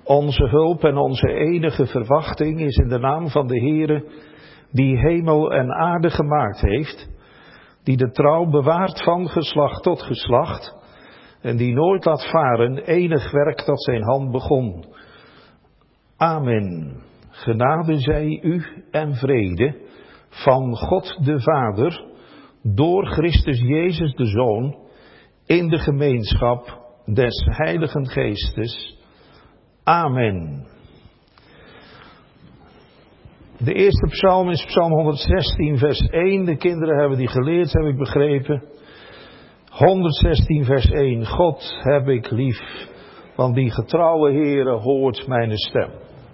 Onze hulp en onze enige verwachting is in de naam van de Heere, die hemel en aarde gemaakt heeft, die de trouw bewaart van geslacht tot geslacht, en die nooit laat varen enig werk dat zijn hand begon. Amen. Genade zij u en vrede van God de Vader, door Christus Jezus de Zoon, in de gemeenschap des Heiligen Geestes. Amen. De eerste psalm is psalm 116 vers 1. De kinderen hebben die geleerd, heb ik begrepen. 116 vers 1. God heb ik lief, want die getrouwe Heere hoort mijn stem.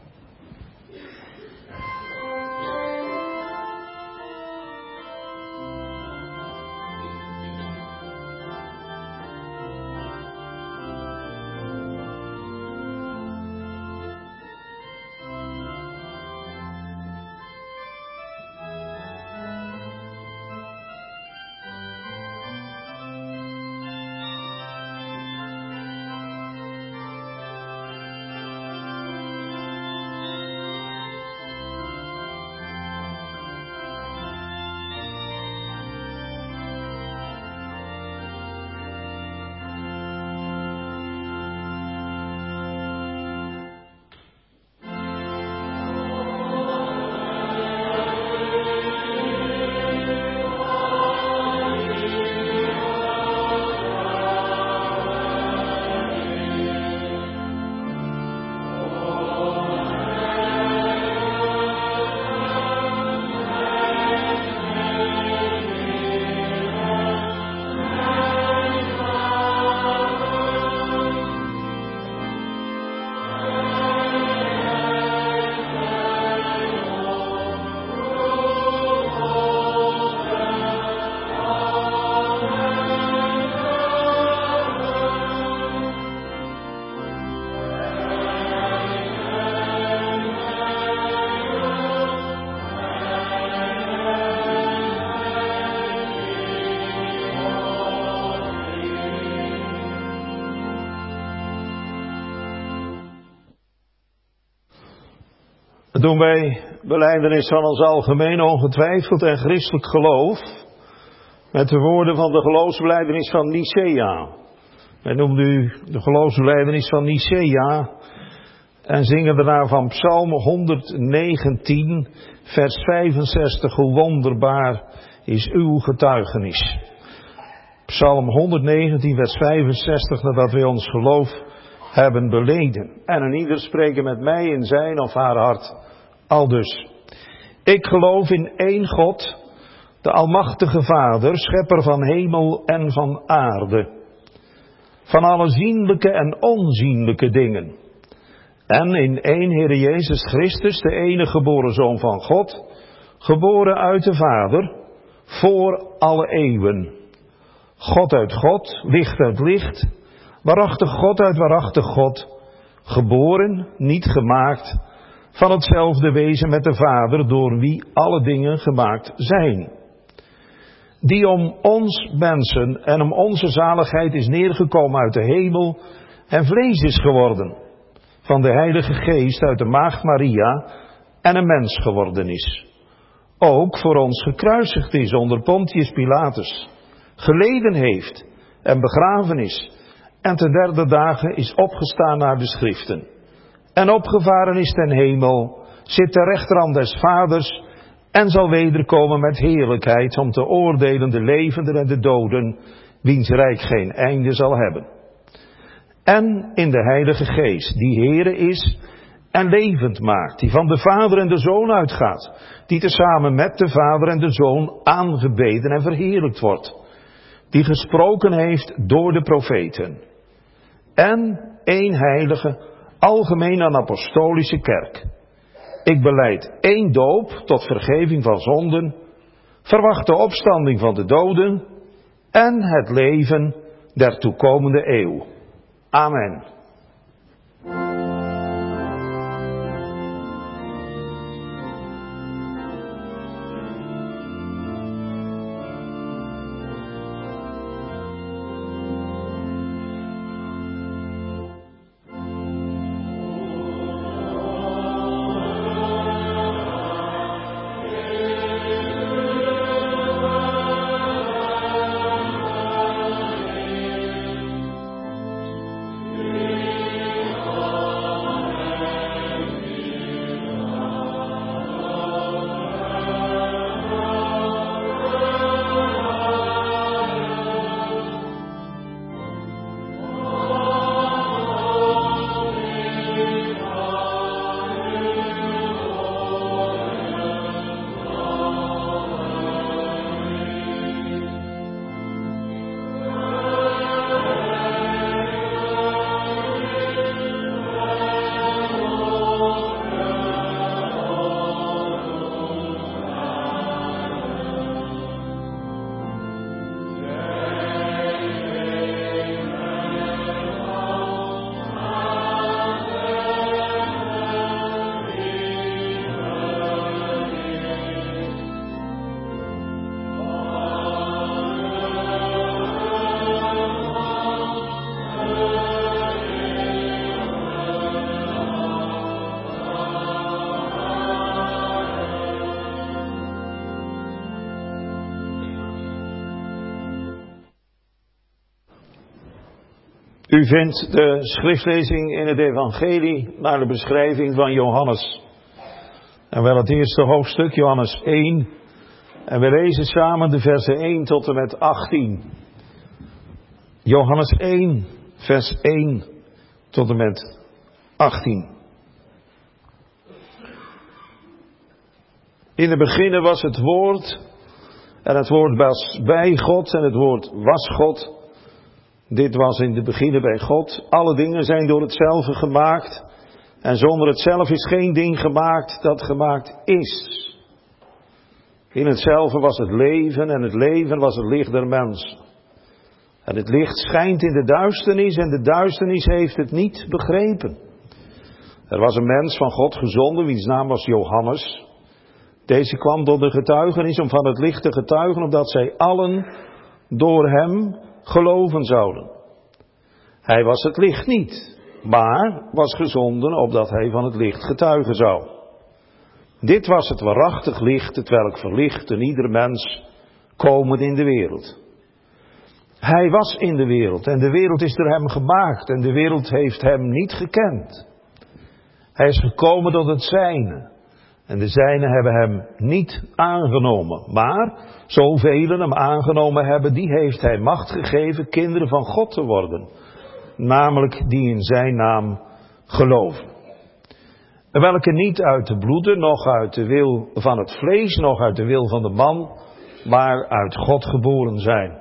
Doen wij belijdenis van ons algemeen ongetwijfeld en christelijk geloof met de woorden van de geloofsbelijdenis van Nicea. Wij noemen u de geloofsbelijdenis van Nicea en zingen daarna van Psalm 119 vers 65. Hoe wonderbaar is uw getuigenis. Psalm 119 vers 65, nadat wij ons geloof hebben beleden. En een ieder spreken met mij in zijn of haar hart. Aldus. Ik geloof in één God, de almachtige Vader, schepper van hemel en van aarde. Van alle zienlijke en onzienlijke dingen. En in één Heere Jezus Christus, de enige geboren Zoon van God, geboren uit de Vader, voor alle eeuwen. God uit God, licht uit licht, waarachtig God uit waarachtig God, geboren, niet gemaakt, van hetzelfde wezen met de Vader, door wie alle dingen gemaakt zijn. Die om ons mensen en om onze zaligheid is neergekomen uit de hemel en vlees is geworden, van de Heilige Geest uit de Maagd Maria en een mens geworden is. Ook voor ons gekruisigd is onder Pontius Pilatus, geleden heeft en begraven is, en ten derde dagen is opgestaan naar de schriften. En opgevaren is ten hemel, zit ter rechterhand des Vaders, en zal wederkomen met heerlijkheid om te oordelen de levenden en de doden, wiens rijk geen einde zal hebben. En in de Heilige Geest, die Heere is en levend maakt, die van de Vader en de Zoon uitgaat, die tezamen met de Vader en de Zoon aangebeden en verheerlijkt wordt, die gesproken heeft door de profeten. En één heilige, algemeen en apostolische kerk. Ik belijd één doop tot vergeving van zonden, verwacht de opstanding van de doden en het leven der toekomende eeuw. Amen. U vindt de schriftlezing in het evangelie naar de beschrijving van Johannes. En wel het eerste hoofdstuk, Johannes 1. En we lezen samen de versen 1 tot en met 18. Johannes 1, vers 1 tot en met 18. In het begin was het woord, en het woord was bij God, en het woord was God. Dit was in het begin bij God. Alle dingen zijn door hetzelfde gemaakt, en zonder hetzelfde is geen ding gemaakt dat gemaakt is. In hetzelfde was het leven, en het leven was het licht der mensen. En het licht schijnt in de duisternis, en de duisternis heeft het niet begrepen. Er was een mens van God gezonden, wiens naam was Johannes. Deze kwam door de getuigenis om van het licht te getuigen, opdat zij allen door hem geloven zouden. Hij was het licht niet, maar was gezonden opdat hij van het licht getuigen zou. Dit was het waarachtig licht, hetwelk verlicht en ieder mens komend in de wereld. Hij was in de wereld en de wereld is door hem gemaakt en de wereld heeft hem niet gekend. Hij is gekomen tot het zijne en de zijnen hebben hem niet aangenomen. Maar zoveel hem aangenomen hebben, die heeft hij macht gegeven kinderen van God te worden. Namelijk die in zijn naam geloven. Welke niet uit de bloeden, noch uit de wil van het vlees, noch uit de wil van de man, maar uit God geboren zijn.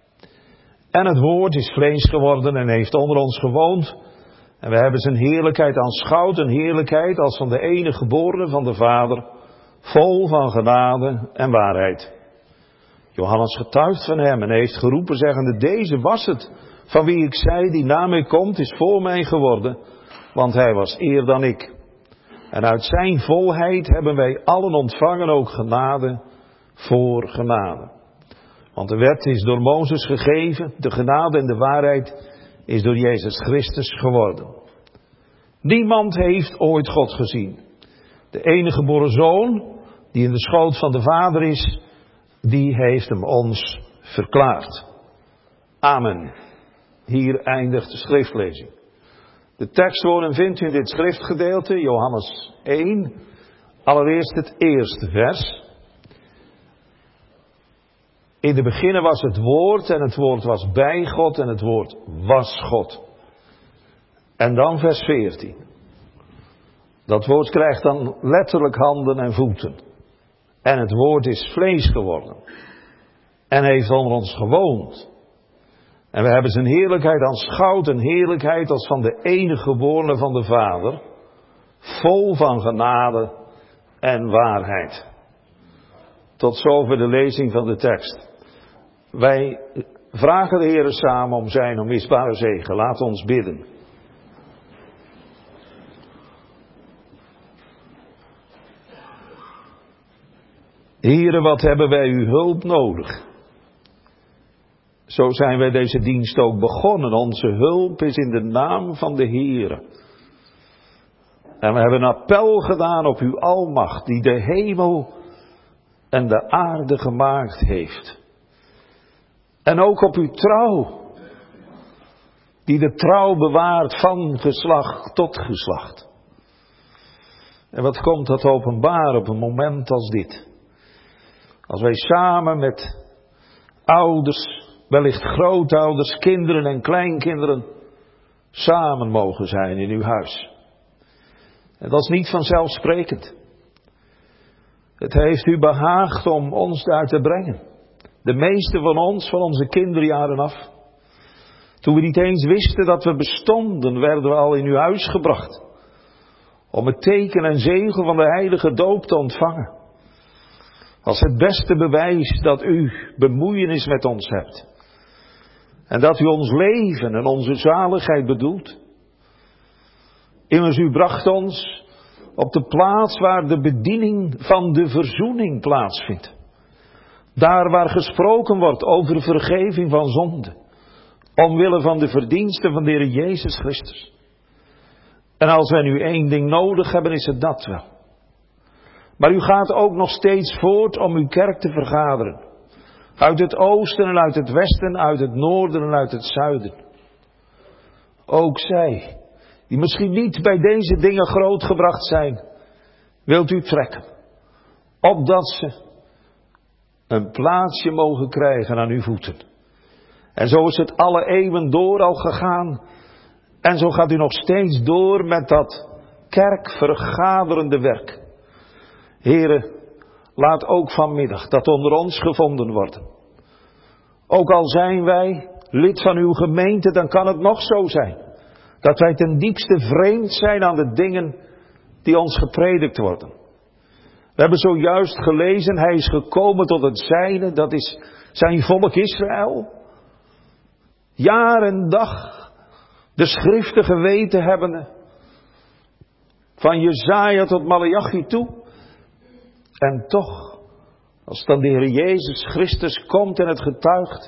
En het woord is vlees geworden en heeft onder ons gewoond. En we hebben zijn heerlijkheid aanschouwd, een heerlijkheid als van de enige geborene van de Vader, vol van genade en waarheid. Johannes getuigt van hem en heeft geroepen zeggende, deze was het, van wie ik zei, die na mij komt, is voor mij geworden, want hij was eer dan ik. En uit zijn volheid hebben wij allen ontvangen ook genade voor genade. Want de wet is door Mozes gegeven, de genade en de waarheid is door Jezus Christus geworden. Niemand heeft ooit God gezien. De enige geboren Zoon, die in de schoot van de Vader is, die heeft hem ons verklaard. Amen. Hier eindigt de schriftlezing. De tekstwoorden vindt u in dit schriftgedeelte, Johannes 1, allereerst het eerste vers. In het begin was het woord en het woord was bij God en het woord was God. En dan vers 14. Dat woord krijgt dan letterlijk handen en voeten. En het woord is vlees geworden. En heeft onder ons gewoond. En we hebben zijn heerlijkheid aanschouwd, een heerlijkheid als van de enige geborene van de Vader. Vol van genade en waarheid. Tot zover de lezing van de tekst. Wij vragen de Heer samen om zijn onmisbare zegen. Laat ons bidden. Heere, wat hebben wij uw hulp nodig? Zo zijn wij deze dienst ook begonnen. Onze hulp is in de naam van de Heere. En we hebben een appel gedaan op uw almacht, die de hemel en de aarde gemaakt heeft. En ook op uw trouw, die de trouw bewaart van geslacht tot geslacht. En wat komt dat openbaar op een moment als dit? Als wij samen met ouders, wellicht grootouders, kinderen en kleinkinderen, samen mogen zijn in uw huis. En dat is niet vanzelfsprekend. Het heeft u behaagd om ons daar te brengen. De meeste van ons, van onze kinderjaren af. Toen we niet eens wisten dat we bestonden, werden we al in uw huis gebracht. Om het teken en zegel van de heilige doop te ontvangen. Als het beste bewijs dat u bemoeienis met ons hebt. En dat u ons leven en onze zaligheid bedoelt. Immers u bracht ons op de plaats waar de bediening van de verzoening plaatsvindt. Daar waar gesproken wordt over vergeving van zonde. Omwille van de verdiensten van de Heer Jezus Christus. En als wij nu één ding nodig hebben, is het dat wel. Maar u gaat ook nog steeds voort om uw kerk te vergaderen. Uit het oosten en uit het westen, uit het noorden en uit het zuiden. Ook zij, die misschien niet bij deze dingen grootgebracht zijn, wilt u trekken. Opdat ze een plaatsje mogen krijgen aan uw voeten. En zo is het alle eeuwen door al gegaan. En zo gaat u nog steeds door met dat kerkvergaderende werk. Here, laat ook vanmiddag dat onder ons gevonden worden. Ook al zijn wij lid van uw gemeente, dan kan het nog zo zijn dat wij ten diepste vreemd zijn aan de dingen die ons gepredikt worden. We hebben zojuist gelezen, hij is gekomen tot het zijne, dat is zijn volk Israël. Jaar en dag de schriften geweten hebbende, van Jesaja tot Maleachi toe. En toch, als dan de Heer Jezus Christus komt en het getuigt,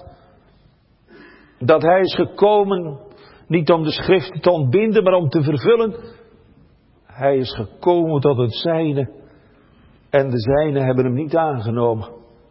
dat hij is gekomen niet om de schriften te ontbinden, maar om te vervullen. Hij is gekomen tot het zijne en de zijnen hebben hem niet aangenomen.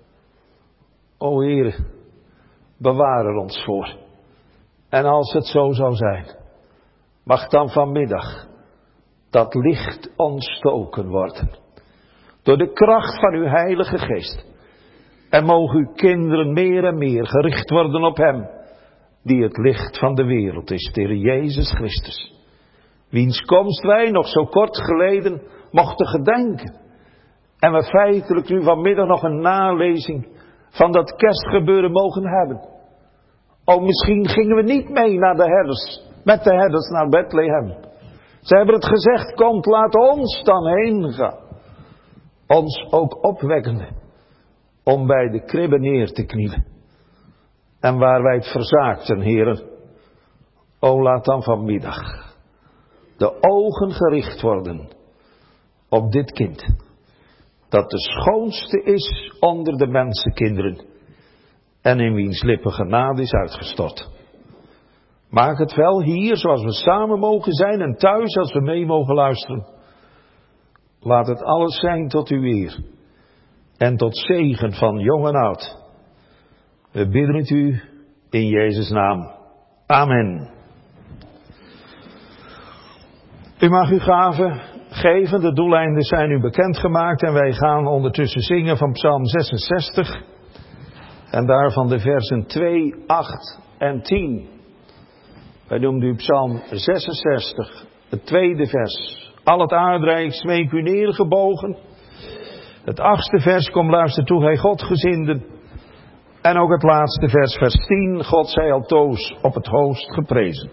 O Heere, bewaar er ons voor. En als het zo zou zijn, mag dan vanmiddag dat licht ontstoken worden. Door de kracht van uw Heilige Geest. En mogen uw kinderen meer en meer gericht worden op hem, die het licht van de wereld is, de Heer Jezus Christus. Wiens komst wij nog zo kort geleden mochten gedenken. En we feitelijk nu vanmiddag nog een nalezing van dat kerstgebeuren mogen hebben. Oh, misschien gingen we niet mee naar de herders, met de herders naar Bethlehem. Ze hebben het gezegd, komt, laat ons dan heen gaan. Ons ook opwekkende, om bij de kribbe neer te knielen. En waar wij het verzaakten, heren, o laat dan vanmiddag de ogen gericht worden op dit kind, dat de schoonste is onder de mensenkinderen en in wiens lippen genade is uitgestort. Maak het wel hier, zoals we samen mogen zijn en thuis als we mee mogen luisteren. Laat het alles zijn tot uw eer en tot zegen van jong en oud. We bidden het u in Jezus' naam. Amen. U mag uw gaven geven, de doeleinden zijn u bekendgemaakt en wij gaan ondertussen zingen van Psalm 66 en daarvan de versen 2, 8 en 10. Wij noemden u Psalm 66, het tweede vers. Al het aardrijk smeek u neergebogen. Het 8e vers, kom luister toe, gij Godgezinden. En ook het laatste vers, vers 10, God zij altoos op het hoogst geprezen.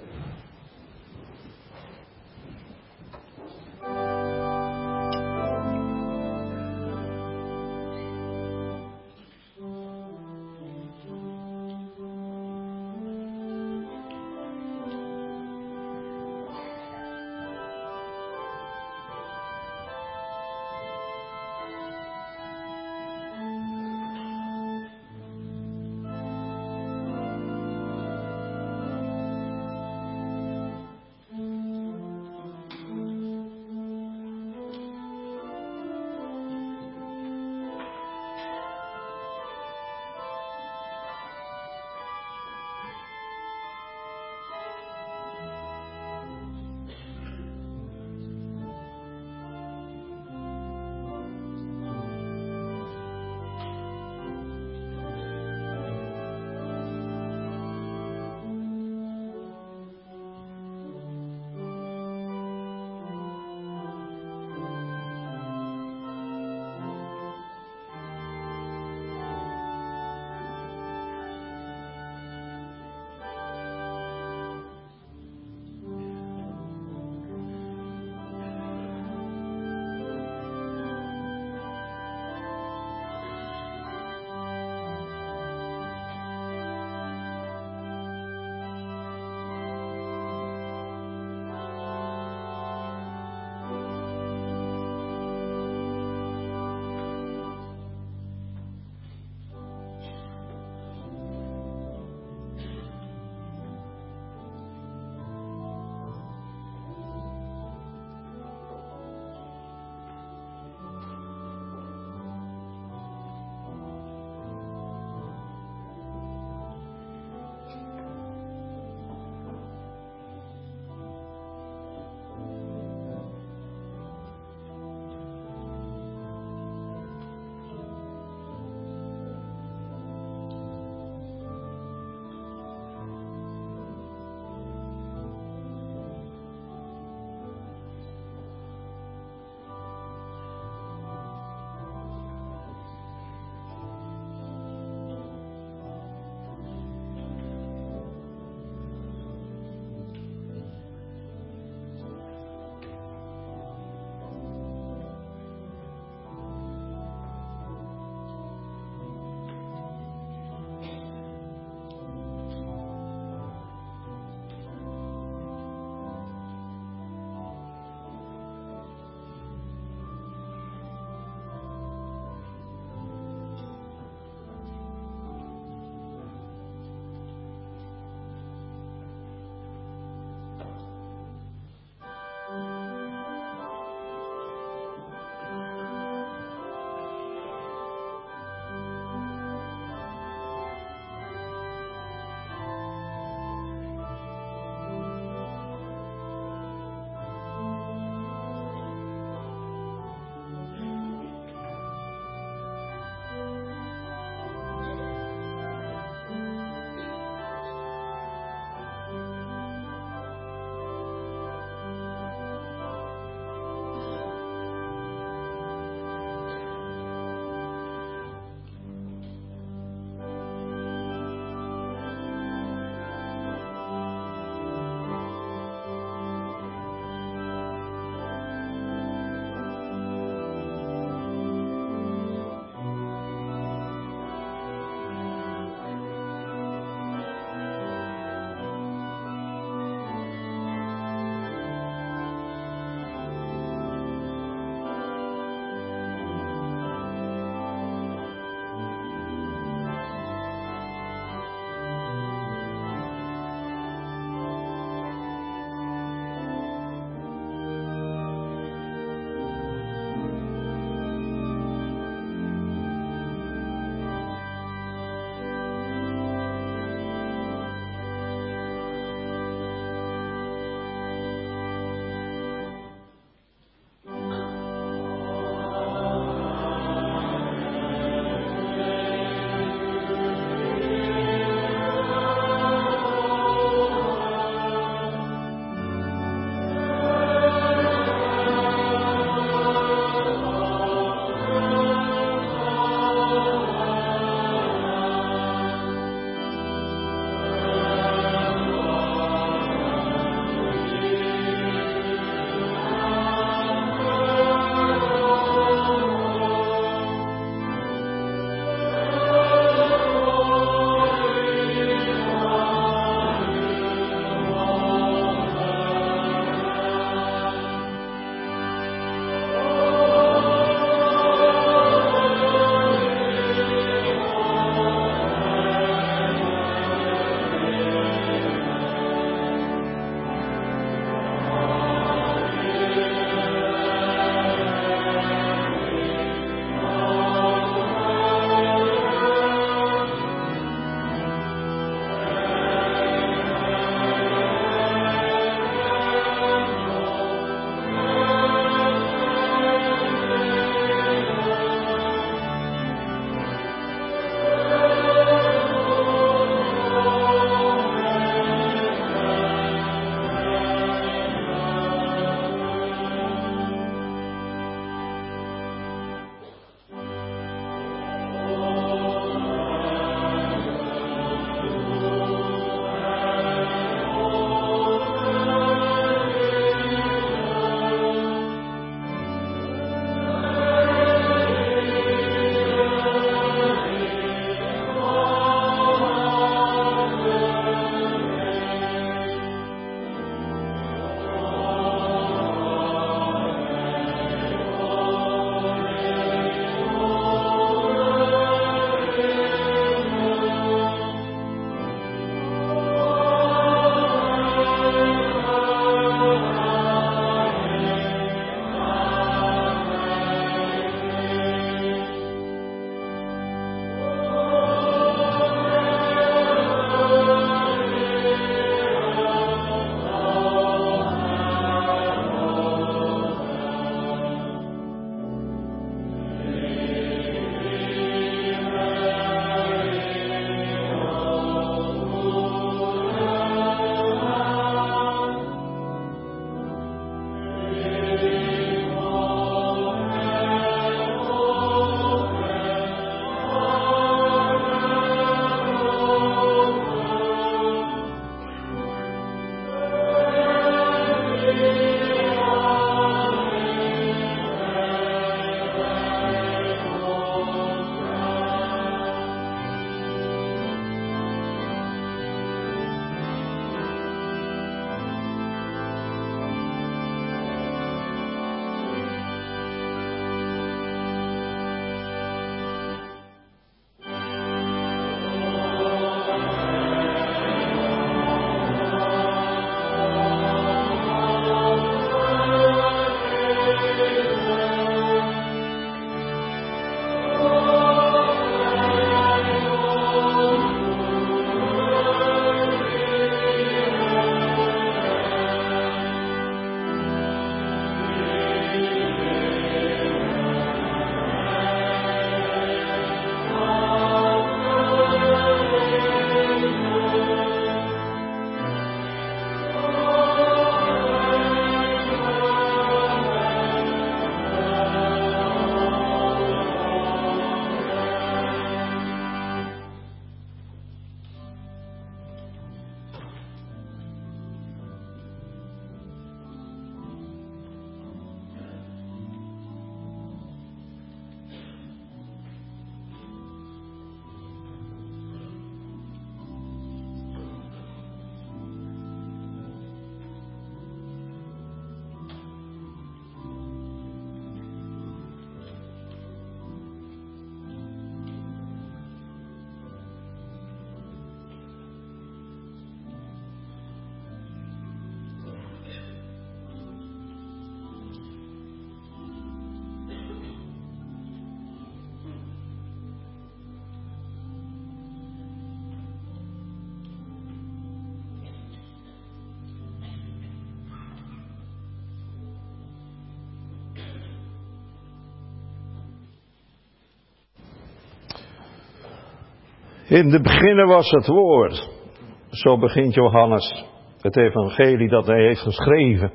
In de beginnen was het woord. Zo begint Johannes het evangelie dat hij heeft geschreven.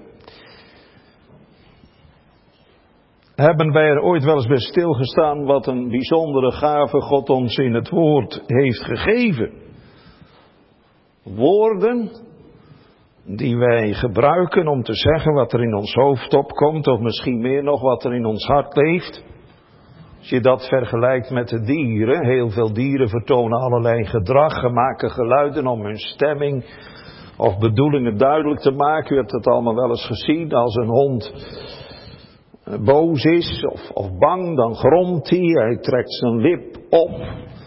Hebben wij er ooit wel eens bij stilgestaan wat een bijzondere gave God ons in het woord heeft gegeven? Woorden die wij gebruiken om te zeggen wat er in ons hoofd opkomt, of misschien meer nog wat er in ons hart leeft. Als je dat vergelijkt met de dieren, heel veel dieren vertonen allerlei gedrag, maken geluiden om hun stemming of bedoelingen duidelijk te maken. U hebt het allemaal wel eens gezien, als een hond boos is of bang, dan gromt hij trekt zijn lip op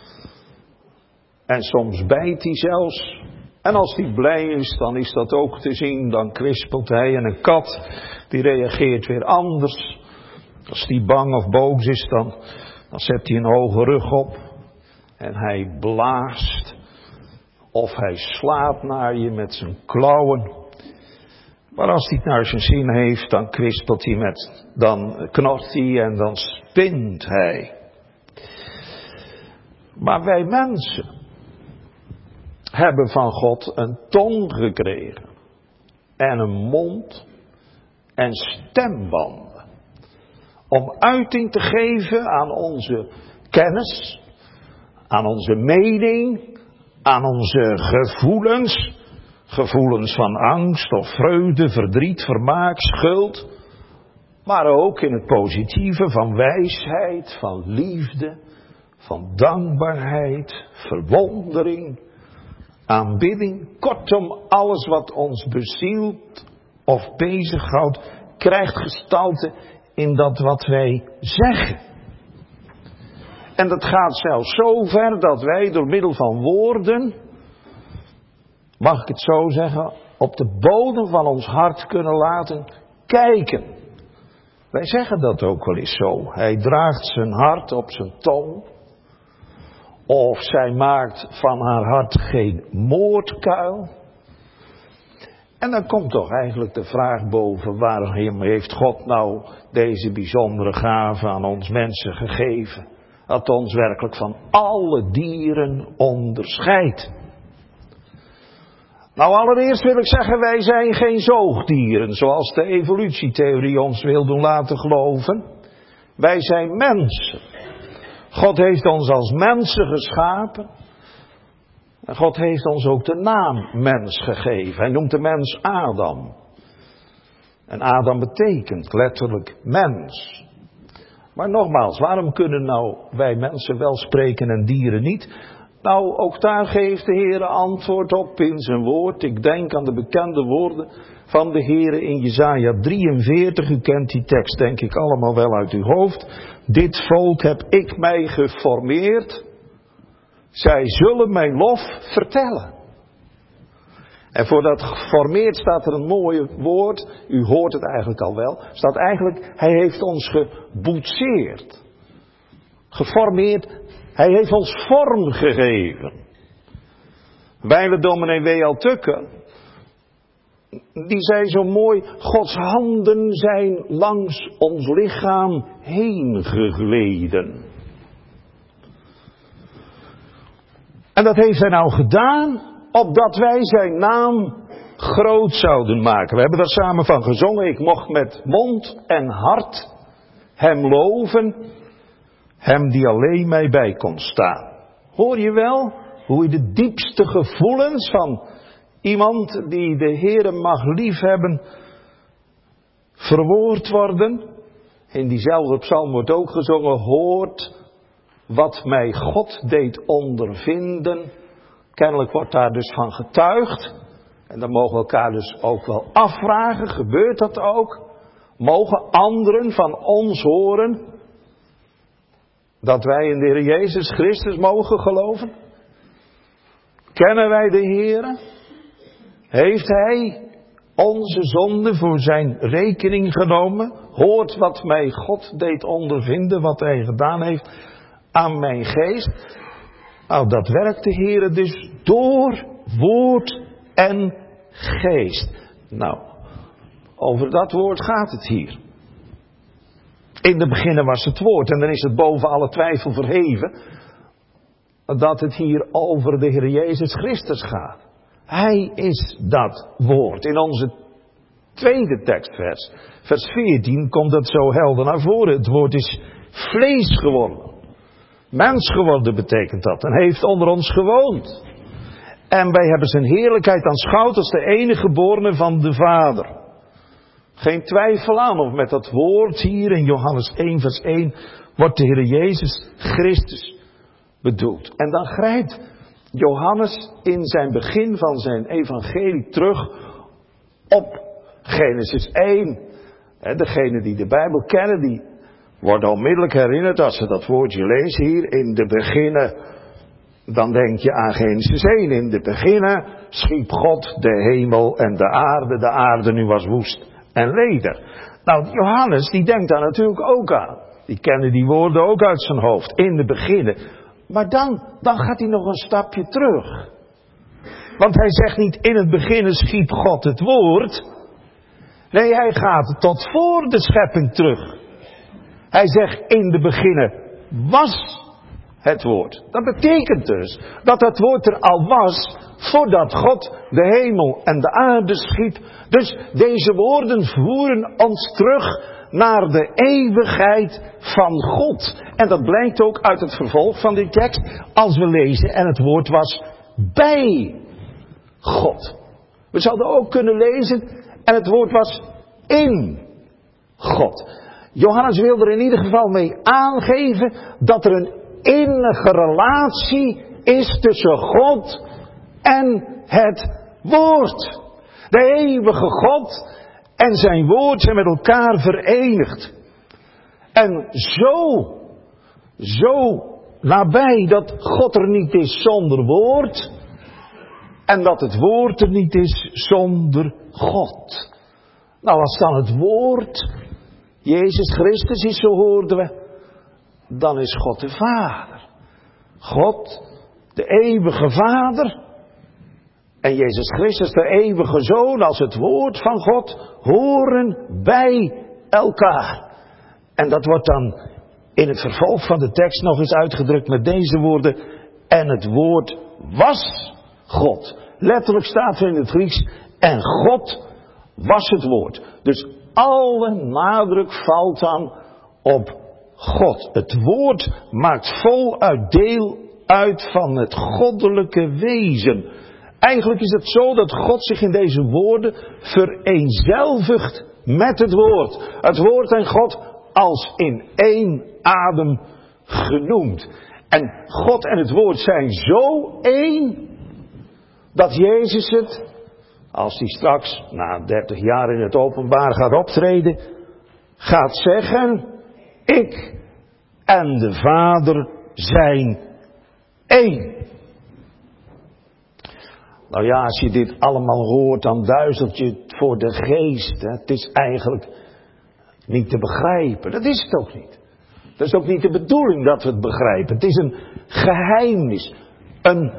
en soms bijt hij zelfs. En als hij blij is, dan is dat ook te zien, dan kwispelt hij. En een kat, die reageert weer anders. Als die bang of boos is, dan zet hij een hoge rug op. En hij blaast. Of hij slaat naar je met zijn klauwen. Maar als hij het naar zijn zin heeft, dan kwispelt hij dan knort hij en dan spint hij. Maar wij mensen hebben van God een tong gekregen. En een mond en stembanden. Om uiting te geven aan onze kennis, aan onze mening, aan onze gevoelens. Gevoelens van angst of vreugde, verdriet, vermaak, schuld. Maar ook in het positieve van wijsheid, van liefde, van dankbaarheid, verwondering, aanbidding. Kortom, alles wat ons bezielt of bezighoudt, krijgt gestalte in dat wat wij zeggen. En dat gaat zelfs zo ver dat wij door middel van woorden, mag ik het zo zeggen, op de bodem van ons hart kunnen laten kijken. Wij zeggen dat ook wel eens zo. Hij draagt zijn hart op zijn tong. Of zij maakt van haar hart geen moordkuil. En dan komt toch eigenlijk de vraag boven, waarom heeft God nou deze bijzondere gave aan ons mensen gegeven? Dat ons werkelijk van alle dieren onderscheidt. Nou, allereerst wil ik zeggen, wij zijn geen zoogdieren, zoals de evolutietheorie ons wil doen laten geloven. Wij zijn mensen. God heeft ons als mensen geschapen. En God heeft ons ook de naam mens gegeven. Hij noemt de mens Adam. En Adam betekent letterlijk mens. Maar nogmaals, waarom kunnen nou wij mensen wel spreken en dieren niet? Nou, ook daar geeft de Heer antwoord op in zijn woord. Ik denk aan de bekende woorden van de Heer in Jesaja 43. U kent die tekst denk ik allemaal wel uit uw hoofd. Dit volk heb ik mij geformeerd. Zij zullen mijn lof vertellen. En voor dat geformeerd staat er een mooi woord. U hoort het eigenlijk al wel. Staat eigenlijk, hij heeft ons geboetseerd. Geformeerd. Hij heeft ons vorm gegeven. Wijle dominee W.L. Tucker, die zei zo mooi, Gods handen zijn langs ons lichaam heen gegleden. En dat heeft hij nou gedaan, opdat wij zijn naam groot zouden maken. We hebben daar samen van gezongen, ik mocht met mond en hart hem loven. Hem die alleen mij bij kon staan. Hoor je wel hoe de diepste gevoelens van iemand die de Heere mag liefhebben verwoord worden? In diezelfde psalm wordt ook gezongen, hoort wat mij God deed ondervinden. Kennelijk wordt daar dus van getuigd. En dan mogen we elkaar dus ook wel afvragen, gebeurt dat ook? Mogen anderen van ons horen dat wij in de Heer Jezus Christus mogen geloven? Kennen wij de Heere? Heeft Hij onze zonde voor zijn rekening genomen? Hoort wat mij God deed ondervinden, wat Hij gedaan heeft aan mijn geest? Nou, dat werkt de Heere dus door woord en geest. Nou, over dat woord gaat het hier. In de beginnen was het woord en dan is het boven alle twijfel verheven dat het hier over de Heer Jezus Christus gaat. Hij is dat woord. In onze tweede tekstvers, vers 14, komt dat zo helder naar voren. Het woord is vlees geworden. Mens geworden betekent dat. En heeft onder ons gewoond. En wij hebben zijn heerlijkheid aanschouwd als de enige geborene van de Vader. Geen twijfel aan of met dat woord hier in Johannes 1 vers 1 wordt de Heer Jezus Christus bedoeld. En dan grijpt Johannes in zijn begin van zijn evangelie terug op Genesis 1. Degenen die de Bijbel kennen, die worden onmiddellijk herinnerd als ze dat woordje lezen hier. In de beginnen, dan denk je aan Genesis 1. In de beginnen schiep God de hemel en de aarde. De aarde nu was woest en ledig. Nou, Johannes die denkt daar natuurlijk ook aan. Die kennen die woorden ook uit zijn hoofd. In de beginnen. Maar dan gaat hij nog een stapje terug. Want hij zegt niet in het begin schiep God het woord. Nee, hij gaat tot voor de schepping terug. Hij zegt in de beginnen was het woord. Dat betekent dus dat het woord er al was voordat God de hemel en de aarde schiep. Dus deze woorden voeren ons terug naar de eeuwigheid van God. En dat blijkt ook uit het vervolg van die tekst als we lezen en het woord was bij God. We zouden ook kunnen lezen en het woord was in God. Johannes wil er in ieder geval mee aangeven dat er een innige relatie is tussen God en het woord. De eeuwige God en zijn woord zijn met elkaar verenigd. En zo nabij dat God er niet is zonder woord. En dat het woord er niet is zonder God. Nou, als dan het woord Jezus Christus is, zo hoorden we, dan is God de Vader. God, de eeuwige Vader. En Jezus Christus, de eeuwige Zoon, als het woord van God, horen bij elkaar. En dat wordt dan in het vervolg van de tekst nog eens uitgedrukt met deze woorden. En het woord was God. Letterlijk staat er in het Grieks, en God was het woord. Dus alle nadruk valt dan op God. Het woord maakt voluit deel uit van het goddelijke wezen. Eigenlijk is het zo dat God zich in deze woorden vereenzelvigt met het woord. Het woord en God als in één adem genoemd. En God en het woord zijn zo één dat Jezus het, als hij straks na 30 jaar in het openbaar gaat optreden, gaat zeggen: ik en de Vader zijn één. Nou ja, als je dit allemaal hoort, dan duizelt je het voor de geest. Hè? Het is eigenlijk niet te begrijpen. Dat is het ook niet. Dat is ook niet de bedoeling dat we het begrijpen. Het is een geheimnis. Een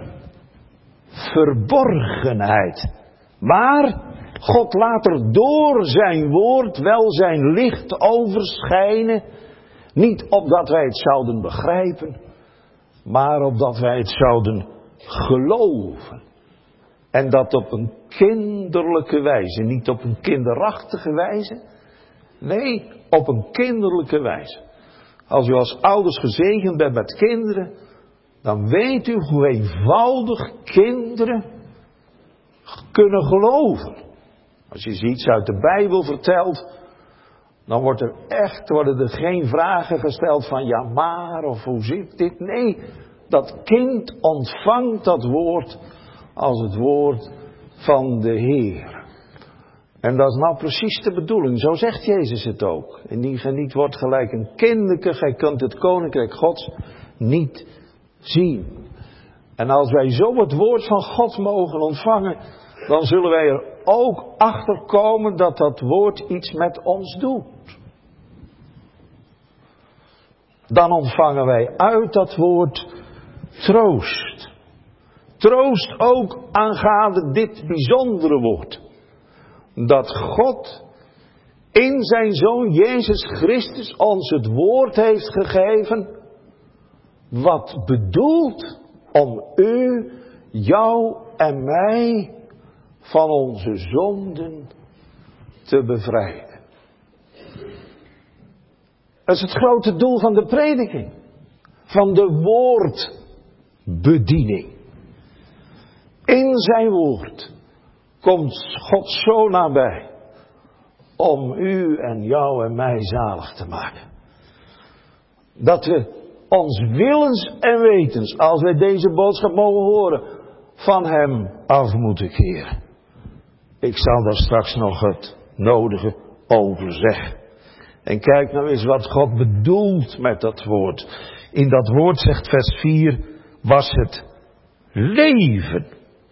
verborgenheid. Maar God laat er door zijn woord wel zijn licht overschijnen. Niet opdat wij het zouden begrijpen, maar opdat wij het zouden geloven. En dat op een kinderlijke wijze. Niet op een kinderachtige wijze. Nee, op een kinderlijke wijze. Als u als ouders gezegend bent met kinderen, dan weet u hoe eenvoudig kinderen kunnen geloven. Als je ze iets uit de Bijbel vertelt, dan worden er geen vragen gesteld van ja maar of hoe zit dit. Nee, dat kind ontvangt dat woord als het woord van de Heer. En dat is nou precies de bedoeling. Zo zegt Jezus het ook. En die geniet wordt gelijk een kinderke. Gij kunt het koninkrijk Gods niet zien. En als wij zo het woord van God mogen ontvangen, dan zullen wij er ook achter komen dat dat woord iets met ons doet. Dan ontvangen wij uit dat woord troost. Troost ook aangaande dit bijzondere woord. Dat God in zijn Zoon Jezus Christus ons het woord heeft gegeven. Wat bedoeld om u, jou en mij van onze zonden te bevrijden. Dat is het grote doel van de prediking. Van de woordbediening. In zijn woord komt God zo nabij om u en jou en mij zalig te maken. Dat we ons willens en wetens, als wij deze boodschap mogen horen, van hem af moeten keren. Ik zal daar straks nog het nodige over zeggen. En kijk nou eens wat God bedoelt met dat woord. In dat woord, zegt vers 4, was het leven.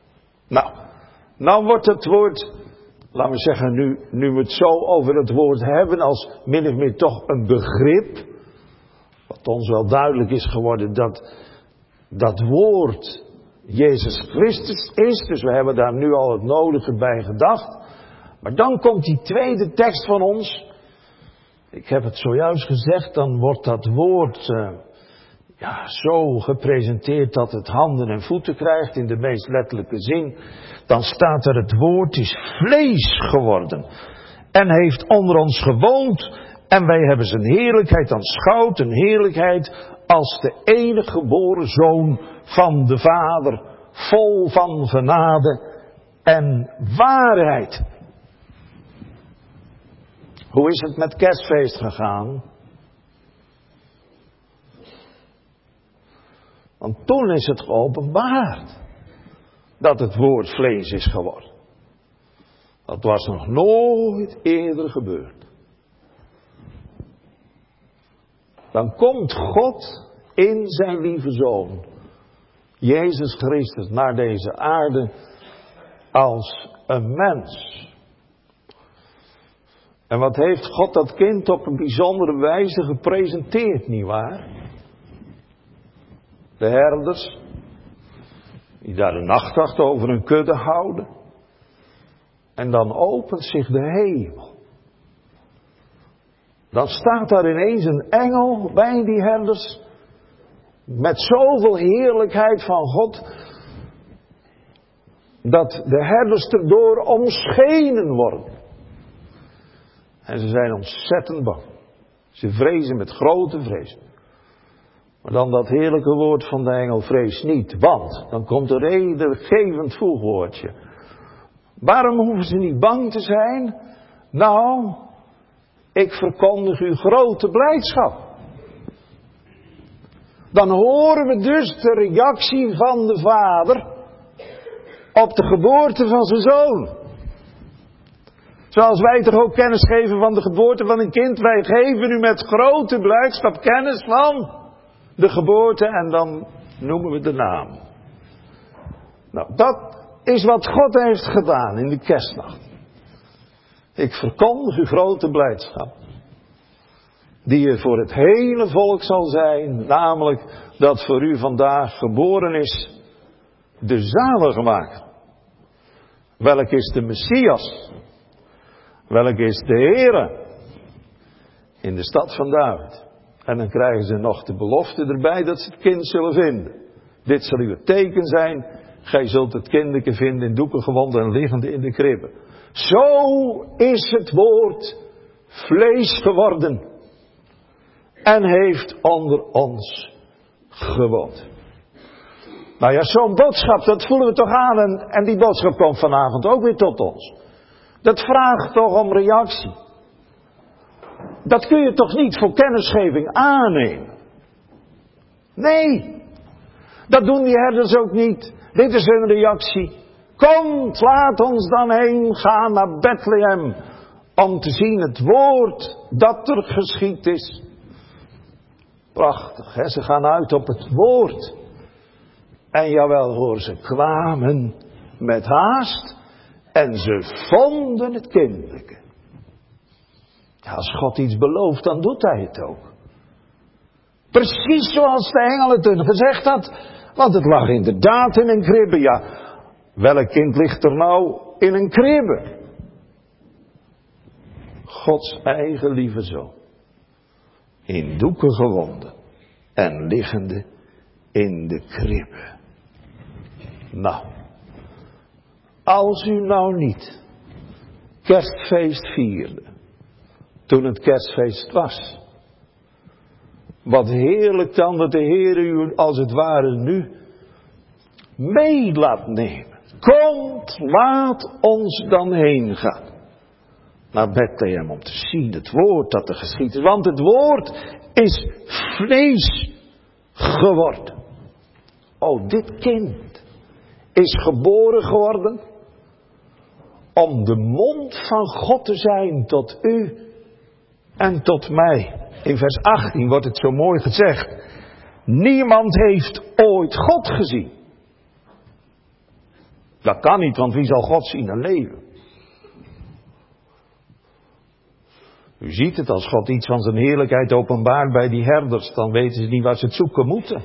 Nou wordt het woord, laten we zeggen, nu we het zo over het woord hebben, als min of meer toch een begrip. Wat ons wel duidelijk is geworden, dat woord Jezus Christus is. Dus we hebben daar nu al het nodige bij gedacht. Maar dan komt die tweede tekst van ons. Ik heb het zojuist gezegd, dan wordt dat woord zo gepresenteerd dat het handen en voeten krijgt in de meest letterlijke zin. Dan staat er: het woord is vlees geworden en heeft onder ons gewoond. En wij hebben zijn heerlijkheid aanschouwd, een heerlijkheid als de enige geboren zoon van de Vader, vol van genade en waarheid. Hoe is het met Kerstfeest gegaan? Want toen is het geopenbaard dat het woord vlees is geworden. Dat was nog nooit eerder gebeurd. Dan komt God in zijn lieve Zoon, Jezus Christus, naar deze aarde als een mens. En wat heeft God dat kind op een bijzondere wijze gepresenteerd, nietwaar? De herders, die daar de nachtwacht over een kudde houden. En dan opent zich de hemel. Dan staat daar ineens een engel bij die herders. Met zoveel heerlijkheid van God. Dat de herders erdoor omschenen worden. En ze zijn ontzettend bang. Ze vrezen met grote vrees. Maar dan dat heerlijke woord van de engel: vrees niet. Want dan komt er een redengevend voegwoordje. Waarom hoeven ze niet bang te zijn? Nou, ik verkondig u grote blijdschap. Dan horen we dus de reactie van de Vader op de geboorte van zijn Zoon. Zoals wij toch ook kennis geven van de geboorte van een kind. Wij geven u met grote blijdschap kennis van de geboorte en dan noemen we de naam. Nou, dat is wat God heeft gedaan in de kerstnacht. Ik verkondig u grote blijdschap. Die er voor het hele volk zal zijn. Namelijk dat voor u vandaag geboren is de zaligmaker. Welk is de Messias? Welk is de Heere? In de stad van David. En dan krijgen ze nog de belofte erbij dat ze het kind zullen vinden. Dit zal uw teken zijn. Gij zult het kindje vinden in doeken gewonden en liggende in de kribbe. Zo is het woord vlees geworden. En heeft onder ons gewoond. Nou ja, zo'n boodschap, dat voelen we toch aan. En die boodschap komt vanavond ook weer tot ons. Dat vraagt toch om reactie. Dat kun je toch niet voor kennisgeving aannemen? Nee. Dat doen die herders ook niet. Dit is hun reactie. Komt, laat ons dan heen gaan naar Bethlehem. Om te zien het woord dat er geschied is. Prachtig, hè? Ze gaan uit op het woord. En jawel hoor, ze kwamen met haast. En ze vonden het kindje. Ja, als God iets belooft, dan doet hij het ook. Precies zoals de engel het hun gezegd had. Want het lag inderdaad in een kribbe. Ja, welk kind ligt er nou in een kribbe? Gods eigen lieve Zoon. In doeken gewonden. En liggende in de kribbe. Nou, als u nou niet kerstfeest vierde, toen het kerstfeest was. Wat heerlijk dan dat de Heer u als het ware nu mee laat nemen. Komt, laat ons dan heen gaan naar Bethlehem om te zien het woord dat er geschied is. Want het woord is vlees geworden. Oh, dit kind is geboren geworden om de mond van God te zijn tot u en tot mij. In vers 18 wordt het zo mooi gezegd. Niemand heeft ooit God gezien. Dat kan niet, want wie zal God zien en leven? U ziet het, als God iets van zijn heerlijkheid openbaart bij die herders, dan weten ze niet waar ze het zoeken moeten.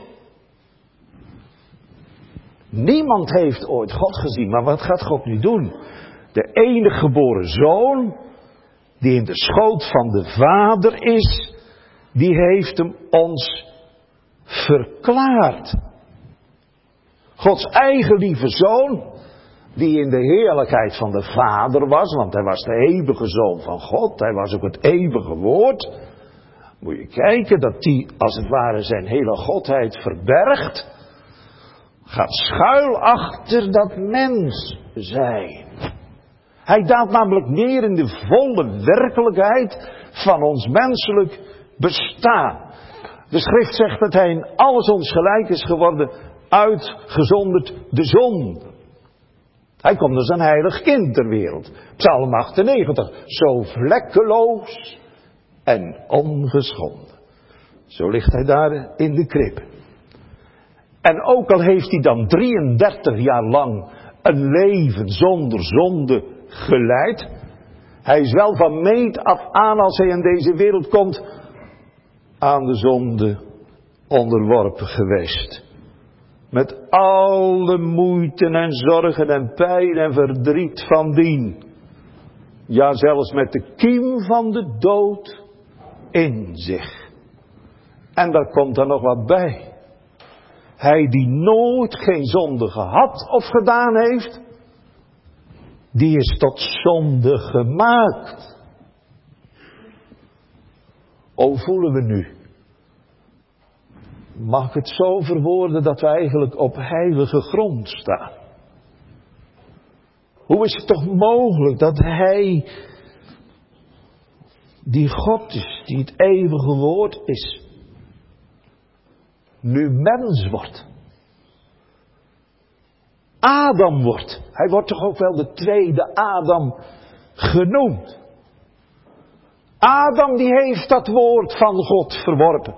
Niemand heeft ooit God gezien, maar wat gaat God nu doen? De enige geboren zoon, die in de schoot van de Vader is, die heeft hem ons verklaard. Gods eigen lieve zoon, die in de heerlijkheid van de Vader was, want hij was de eeuwige zoon van God, hij was ook het eeuwige woord. Moet je kijken dat die als het ware zijn hele godheid verbergt, gaat schuil achter dat mens zijn. Hij daalt namelijk neer in de volle werkelijkheid van ons menselijk bestaan. De schrift zegt dat hij in alles ons gelijk is geworden, uitgezonderd de zonde. Hij komt als een heilig kind ter wereld. Psalm 98, zo vlekkeloos en ongeschonden. Zo ligt hij daar in de krib. En ook al heeft hij dan 33 jaar lang een leven zonder zonde geleid. Hij is wel van meet af aan, als hij in deze wereld komt, aan de zonde onderworpen geweest. Met alle moeite en zorgen en pijn en verdriet van dien. Ja, zelfs met de kiem van de dood in zich. En daar komt er nog wat bij. Hij die nooit geen zonde gehad of gedaan heeft, die is tot zonde gemaakt. O, voelen we nu? Mag ik het zo verwoorden dat we eigenlijk op heilige grond staan? Hoe is het toch mogelijk dat hij, die God is, die het eeuwige woord is, nu mens wordt? Adam wordt. Hij wordt toch ook wel de tweede Adam genoemd. Adam die heeft dat woord van God verworpen.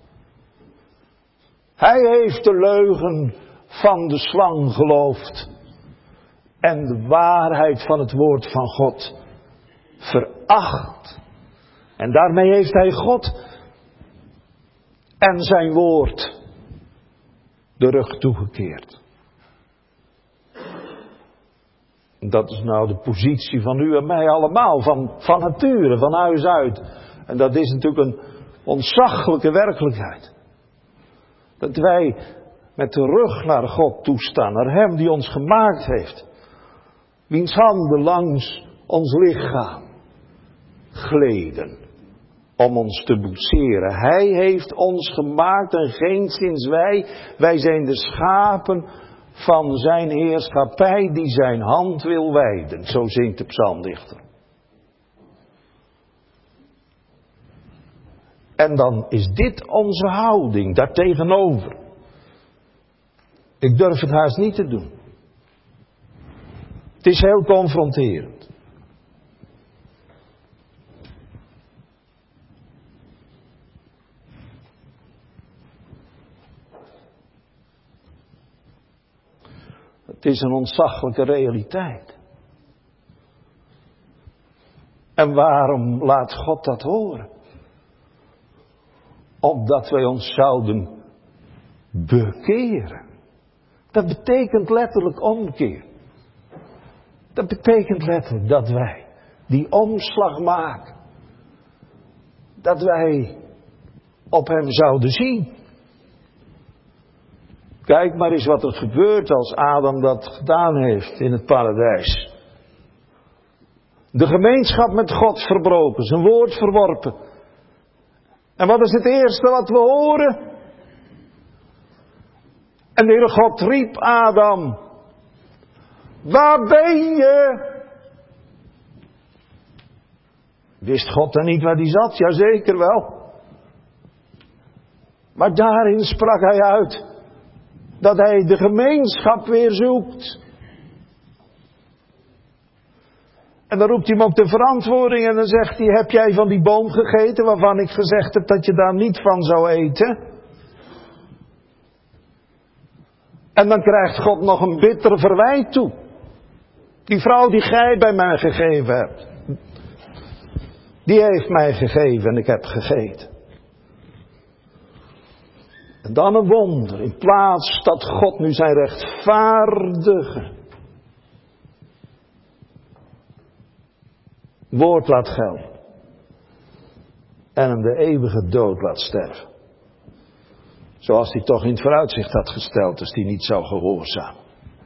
Hij heeft de leugen van de slang geloofd. En de waarheid van het woord van God veracht. En daarmee heeft hij God en zijn woord de rug toegekeerd. Dat is nou de positie van u en mij allemaal, van nature, van huis uit. En dat is natuurlijk een ontzaglijke werkelijkheid. Dat wij met de rug naar God toestaan, naar Hem die ons gemaakt heeft. Wiens handen langs ons lichaam gleden om ons te boetseren. Hij heeft ons gemaakt en geenszins wij. Wij zijn de schapen van zijn heerschappij die zijn hand wil wijden. Zo zingt de psalmdichter. En dan is dit onze houding daartegenover. Ik durf het haast niet te doen. Het is heel confronterend. Het is een ontzaglijke realiteit. En waarom laat God dat horen? Opdat wij ons zouden bekeren. Dat betekent letterlijk omkeer. Dat betekent letterlijk dat wij die omslag maken. Dat wij op Hem zouden zien. Kijk maar eens wat er gebeurt als Adam dat gedaan heeft in het paradijs. De gemeenschap met God verbroken, zijn woord verworpen. En wat is het eerste wat we horen? En de Heere God riep Adam: waar ben je? Wist God dan niet waar hij zat? Jazeker wel. Maar daarin sprak hij uit dat hij de gemeenschap weer zoekt. En dan roept hij hem op de verantwoording en dan zegt hij: heb jij van die boom gegeten waarvan ik gezegd heb dat je daar niet van zou eten? En dan krijgt God nog een bitter verwijt toe. Die vrouw die gij bij mij gegeven hebt, die heeft mij gegeven en ik heb gegeten. En dan een wonder, in plaats dat God nu zijn rechtvaardige woord laat gelden. En hem de eeuwige dood laat sterven. Zoals hij toch in het vooruitzicht had gesteld als hij niet zou gehoorzamen.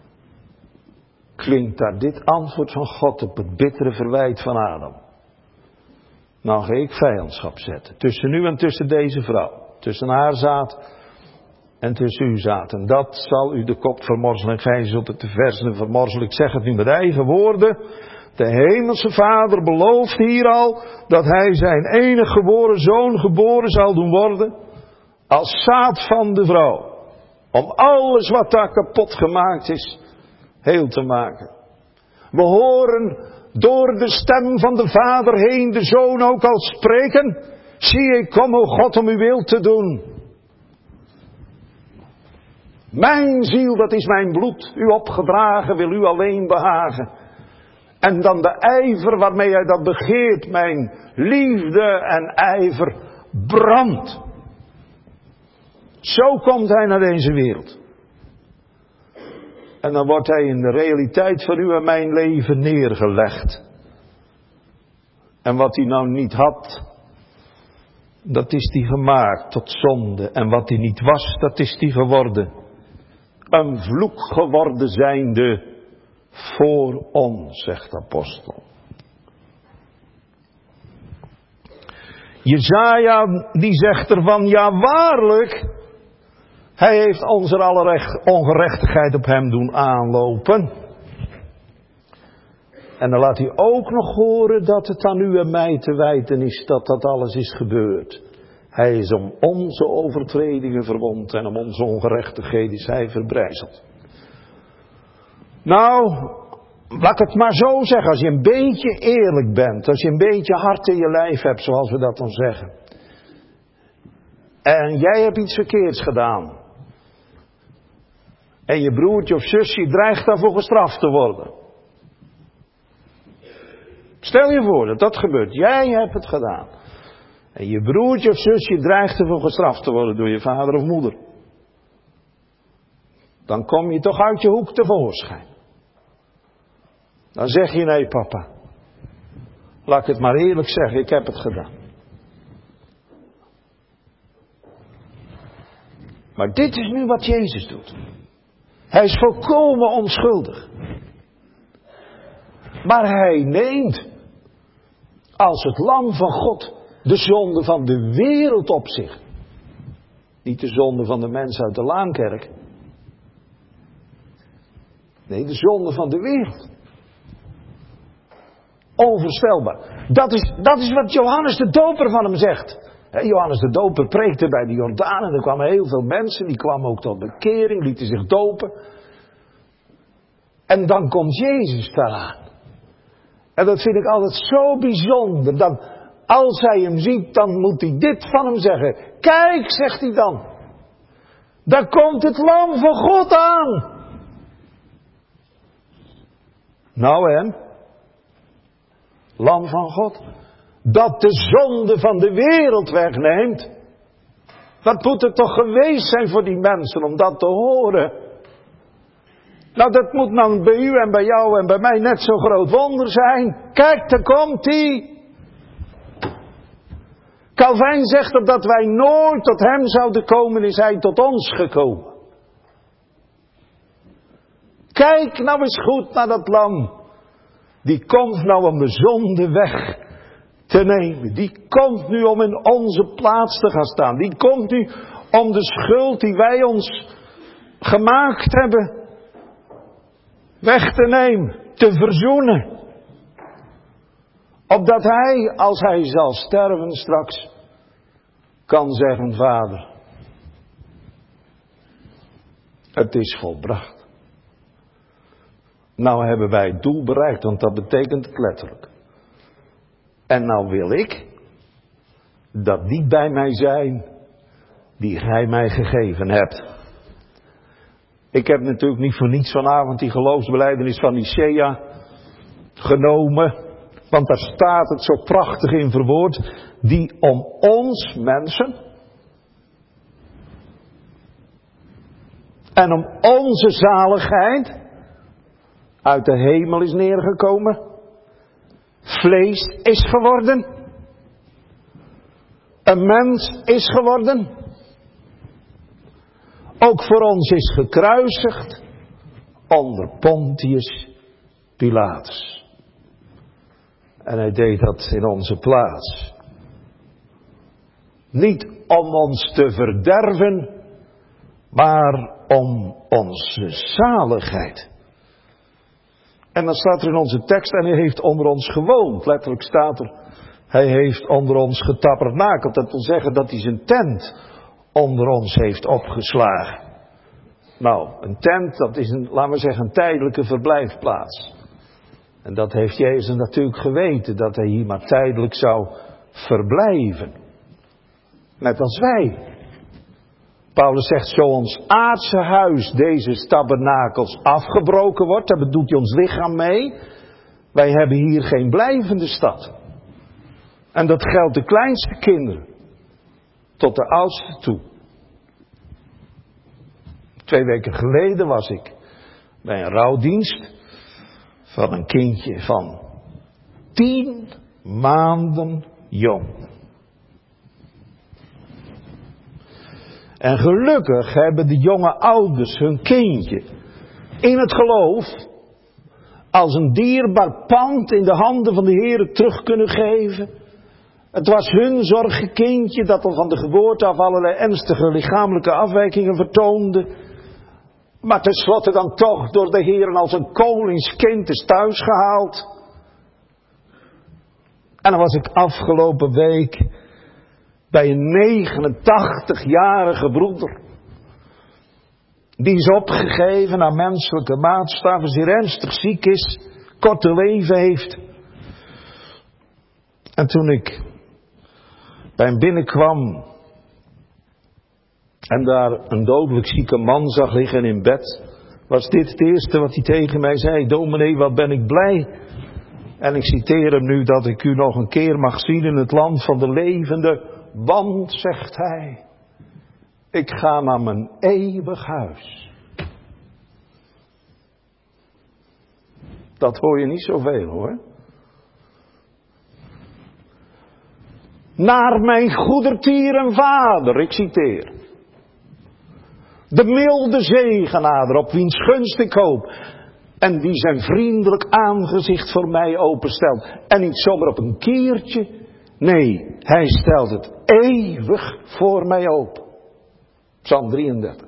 Klinkt daar dit antwoord van God op het bittere verwijt van Adam? Nou ga ik vijandschap zetten. Tussen u en tussen deze vrouw. Tussen haar zaad en tussen uw zaad. En dat zal u de kop vermorzelen. En gij zult het de versen vermorzelen. Ik zeg het nu met eigen woorden. De hemelse Vader belooft hier al dat hij zijn enige geboren zoon geboren zal doen worden. Als zaad van de vrouw. Om alles wat daar kapot gemaakt is, heel te maken. We horen door de stem van de Vader heen de Zoon ook al spreken. Zie, ik kom, o God, om uw wil te doen. Mijn ziel, dat is mijn bloed, u opgedragen, wil u alleen behagen. En dan de ijver waarmee hij dat begeert, mijn liefde en ijver brandt. Zo komt hij naar deze wereld. En dan wordt hij in de realiteit van u en mijn leven neergelegd. En wat hij nou niet had, dat is hij gemaakt tot zonde. En wat hij niet was, dat is hij geworden. Een vloek geworden zijnde voor ons, zegt de apostel. Jesaja die zegt ervan: ja waarlijk, hij heeft onze alle ongerechtigheid op hem doen aanlopen. En dan laat hij ook nog horen dat het aan u en mij te wijten is dat dat alles is gebeurd. Hij is om onze overtredingen verwond en om onze ongerechtigheden is hij verbrijzeld. Nou, laat ik het maar zo zeggen, als je een beetje eerlijk bent, als je een beetje hart in je lijf hebt, zoals we dat dan zeggen. En jij hebt iets verkeerds gedaan. En je broertje of zusje dreigt daarvoor gestraft te worden. Stel je voor dat dat gebeurt. Jij hebt het gedaan. En je broertje of zusje dreigt ervoor gestraft te worden door je vader of moeder. Dan kom je toch uit je hoek tevoorschijn. Dan zeg je: nee papa. Laat ik het maar eerlijk zeggen, ik heb het gedaan. Maar dit is nu wat Jezus doet. Hij is volkomen onschuldig. Maar hij neemt als het lam van God de zonde van de wereld op zich. Niet de zonde van de mensen uit de Laankerk. Nee, de zonde van de wereld. Onvoorstelbaar. Dat is wat Johannes de Doper van hem zegt. Johannes de Doper preekte bij de Jordaan en er kwamen heel veel mensen. Die kwamen ook tot bekering, lieten zich dopen. En dan komt Jezus daaraan. En dat vind ik altijd zo bijzonder. Dan, als hij hem ziet, dan moet hij dit van hem zeggen. Kijk, zegt hij dan. Daar komt het lam van God aan. Nou en? Lam van God. Dat de zonde van de wereld wegneemt. Wat moet het toch geweest zijn voor die mensen om dat te horen? Nou, dat moet dan bij u en bij jou en bij mij net zo'n groot wonder zijn. Kijk, daar komt hij. Calvijn zegt dat wij nooit tot hem zouden komen, is hij tot ons gekomen. Kijk nou eens goed naar dat lam. Die komt nou om de zonde weg te nemen. Die komt nu om in onze plaats te gaan staan. Die komt nu om de schuld die wij ons gemaakt hebben weg te nemen, te verzoenen. Opdat hij, als hij zal sterven straks, kan zeggen: Vader, het is volbracht. Nou hebben wij het doel bereikt, want dat betekent het letterlijk. En nou wil ik dat die bij mij zijn die gij mij gegeven hebt. Ik heb natuurlijk niet voor niets vanavond die geloofsbelijdenis van Nicea genomen. Want daar staat het zo prachtig in verwoord. Die om ons mensen en om onze zaligheid uit de hemel is neergekomen. Vlees is geworden. Een mens is geworden. Ook voor ons is gekruisigd onder Pontius Pilatus. En hij deed dat in onze plaats. Niet om ons te verderven, maar om onze zaligheid. En dan staat er in onze tekst: en hij heeft onder ons gewoond. Letterlijk staat er: hij heeft onder ons getabernakeld. Dat wil zeggen dat hij zijn tent onder ons heeft opgeslagen. Nou, een tent, dat is laten we zeggen, een tijdelijke verblijfplaats. En dat heeft Jezus natuurlijk geweten, dat hij hier maar tijdelijk zou verblijven. Net als wij. Paulus zegt: zo ons aardse huis, deze tabernakels, afgebroken wordt, daar bedoelt hij ons lichaam mee. Wij hebben hier geen blijvende stad. En dat geldt de kleinste kinderen tot de oudste toe. 2 weken geleden was ik bij een rouwdienst van een kindje van 10 maanden jong. En gelukkig hebben de jonge ouders hun kindje in het geloof als een dierbaar pand in de handen van de Heer terug kunnen geven. Het was hun zorgenkindje dat al van de geboorte af allerlei ernstige lichamelijke afwijkingen vertoonde. Maar tenslotte dan toch door de Heer als een koningskind is thuisgehaald. En dan was ik afgelopen week bij een 89-jarige broeder. Die is opgegeven aan menselijke maatstaven, zeer ernstig ziek is, korte leven heeft. En toen ik bij hem binnenkwam en daar een dodelijk zieke man zag liggen in bed, was dit het eerste wat hij tegen mij zei: dominee, wat ben ik blij. En ik citeer hem nu: dat ik u nog een keer mag zien in het land van de levenden. Want, zegt hij, ik ga naar mijn eeuwig huis. Dat hoor je niet zoveel, hoor. Naar mijn goedertieren vader, ik citeer. De milde zegenaar op wiens gunst ik hoop. En die zijn vriendelijk aangezicht voor mij openstelt. En niet zomaar op een keertje. Nee, hij stelt het eeuwig voor mij open. Psalm 33.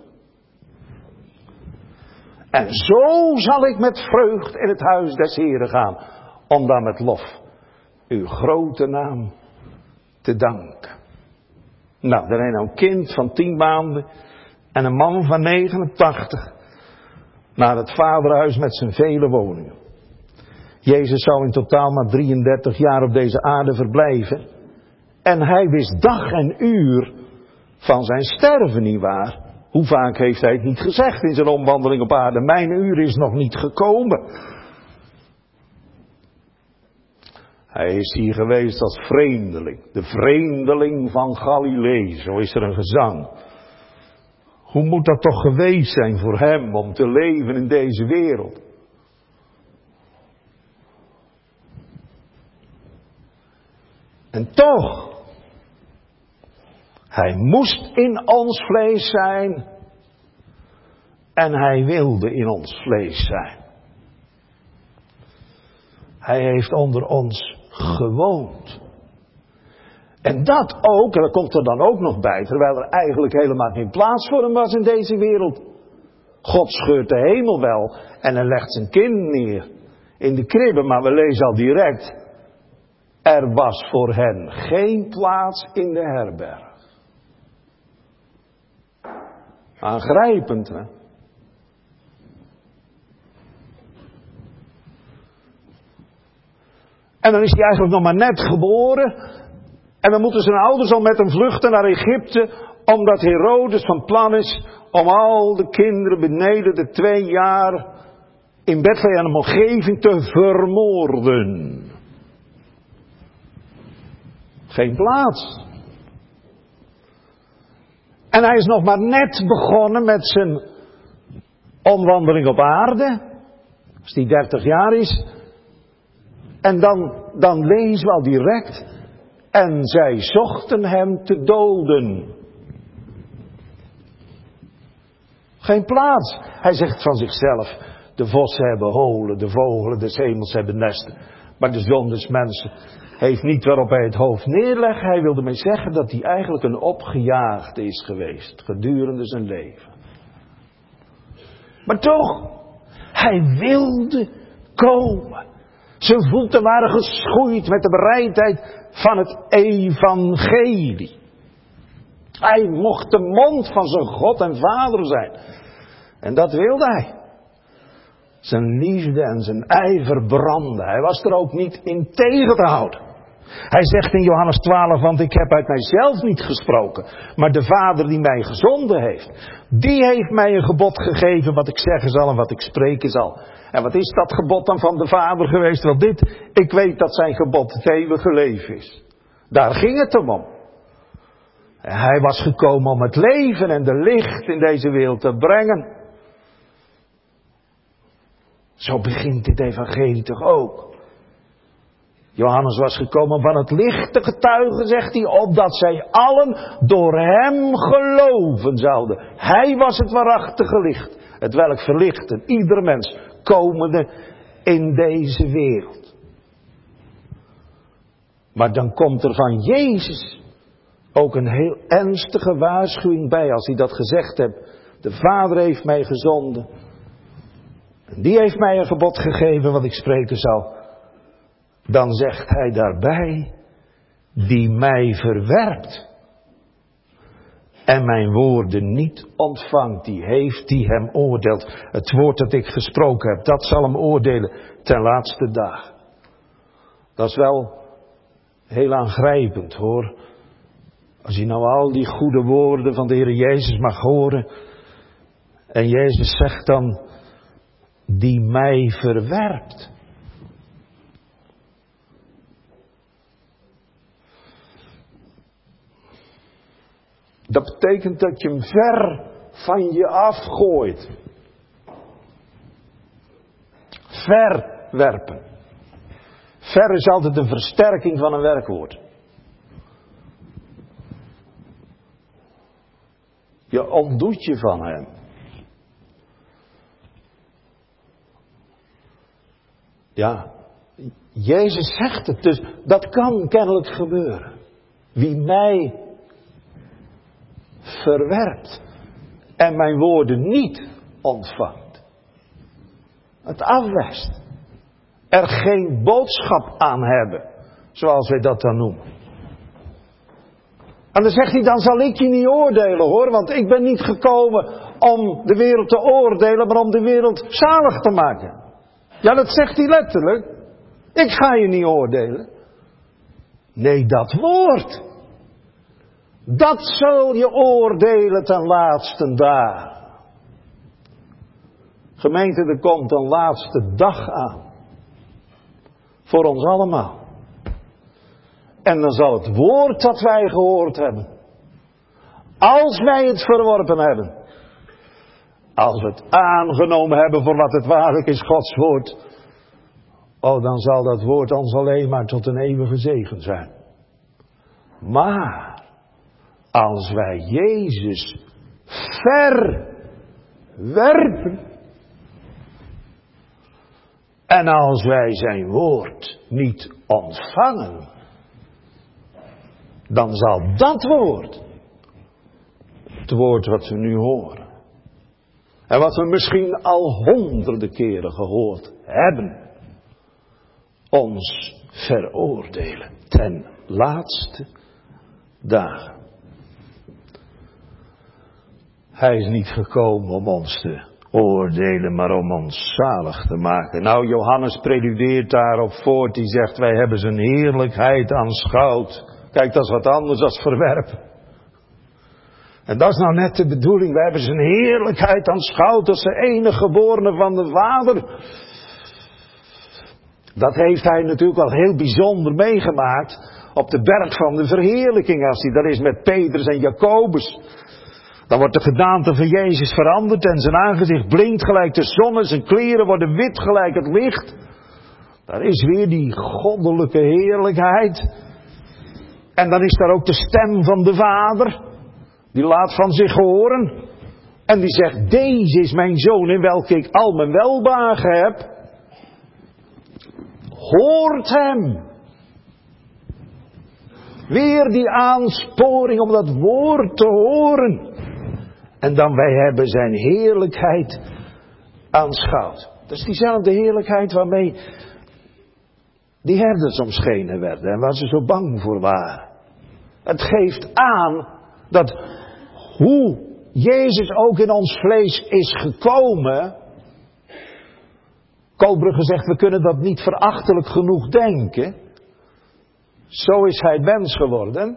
En zo zal ik met vreugd in het huis des Heren gaan. Om dan met lof uw grote naam te danken. Nou, er is nou een kind van 10 maanden. En een man van 89. Naar het vaderhuis met zijn vele woningen. Jezus zou in totaal maar 33 jaar op deze aarde verblijven. En hij wist dag en uur van zijn sterven, nietwaar? Hoe vaak heeft hij het niet gezegd in zijn omwandeling op aarde? Mijn uur is nog niet gekomen. Hij is hier geweest als vreemdeling. De vreemdeling van Galilee, zo is er een gezang. Hoe moet dat toch geweest zijn voor hem om te leven in deze wereld? En toch, hij moest in ons vlees zijn En hij wilde in ons vlees zijn. Hij heeft onder ons gewoond. En dat ook, en dat komt er dan ook nog bij, terwijl er eigenlijk helemaal geen plaats voor hem was in deze wereld. God scheurt de hemel wel en hij legt zijn kind neer in de kribbe, maar we lezen al direct, er was voor hen geen plaats in de herberg. Aangrijpend, hè? En dan is hij eigenlijk nog maar net geboren. En dan moeten zijn ouders al met hem vluchten naar Egypte, omdat Herodes van plan is om al de kinderen beneden de 2 jaar in Bethlehem en omgeving te vermoorden. Geen plaats. En hij is nog maar net begonnen met zijn omwandeling op aarde. Als hij 30 jaar is. En dan lezen we al direct. En zij zochten hem te doden. Geen plaats. Hij zegt van zichzelf. De vossen hebben holen, de vogelen des hemels hebben nesten. Maar de zoon des mensen heeft niet waarop hij het hoofd neerlegt. Hij wilde mij zeggen dat hij eigenlijk een opgejaagde is geweest. Gedurende zijn leven. Maar toch, hij wilde komen. Zijn voeten waren geschoeid met de bereidheid van het evangelie. Hij mocht de mond van zijn God en Vader zijn. En dat wilde hij. Zijn liefde en zijn ijver brandden. Hij was er ook niet in tegen te houden. Hij zegt in Johannes 12, want ik heb uit mijzelf niet gesproken, maar de Vader die mij gezonden heeft, die heeft mij een gebod gegeven wat ik zeggen zal en wat ik spreken zal. En wat is dat gebod dan van de Vader geweest? Wel dit, ik weet dat zijn gebod het eeuwige leven is. Daar ging het hem om. En hij was gekomen om het leven en de licht in deze wereld te brengen. Zo begint dit evangelie toch ook. Johannes was gekomen van het licht te getuigen, zegt hij, opdat zij allen door hem geloven zouden. Hij was het waarachtige licht, het welk verlichtte ieder mens komende in deze wereld. Maar dan komt er van Jezus ook een heel ernstige waarschuwing bij als hij dat gezegd heeft. De Vader heeft mij gezonden. En die heeft mij een gebod gegeven wat ik spreken zal. Dan zegt hij daarbij, die mij verwerpt en mijn woorden niet ontvangt, die heeft die hem oordeelt. Het woord dat ik gesproken heb, dat zal hem oordelen ten laatste dag. Dat is wel heel aangrijpend hoor. Als je nou al die goede woorden van de Heer Jezus mag horen. En Jezus zegt dan, die mij verwerpt. Dat betekent dat je hem ver van je afgooit. Verwerpen. Ver is altijd een versterking van een werkwoord. Je ontdoet je van hem. Ja, Jezus zegt het, dus dat kan kennelijk gebeuren. Wie mij verwerpt en mijn woorden niet ontvangt. Het afwijst. Er geen boodschap aan hebben, zoals wij dat dan noemen. En dan zegt hij, dan zal ik je niet oordelen hoor, want ik ben niet gekomen om de wereld te oordelen, maar om de wereld zalig te maken. Ja, dat zegt hij letterlijk. Ik ga je niet oordelen. Nee, dat woord. Dat zal je oordelen ten laatste dag. Gemeente, er komt een laatste dag aan. Voor ons allemaal. En dan zal het woord dat wij gehoord hebben. Als wij het verworpen hebben. Als we het aangenomen hebben voor wat het waarlijk is, Gods woord. Oh, dan zal dat woord ons alleen maar tot een eeuwige zegen zijn. Maar als wij Jezus werpen. En als wij zijn woord niet ontvangen, dan zal dat woord, het woord wat we nu horen, en wat we misschien al honderden keren gehoord hebben, ons veroordelen ten laatste dagen. Hij is niet gekomen om ons te oordelen, maar om ons zalig te maken. Nou, Johannes preludeert daarop voort. Die zegt, wij hebben zijn heerlijkheid aanschouwd. Kijk, dat is wat anders dan verwerpen. En dat is nou net de bedoeling. Wij hebben zijn heerlijkheid aanschouwd als de enige geborene van de Vader. Dat heeft hij natuurlijk al heel bijzonder meegemaakt op de berg van de verheerlijking. Als hij daar is met Petrus en Jacobus. Dan wordt de gedaante van Jezus veranderd en zijn aangezicht blinkt gelijk de zon en zijn kleren worden wit gelijk het licht. Daar is weer die goddelijke heerlijkheid. En dan is daar ook de stem van de Vader. Die laat van zich horen. En die zegt, deze is mijn zoon in welke ik al mijn welbehagen heb. Hoort hem. Weer die aansporing om dat woord te horen. En dan wij hebben zijn heerlijkheid aanschouwd. Dat is diezelfde heerlijkheid waarmee die herders omschenen werden. En waar ze zo bang voor waren. Het geeft aan dat hoe Jezus ook in ons vlees is gekomen. Koolbrugge zegt, we kunnen dat niet verachtelijk genoeg denken. Zo is hij mens geworden.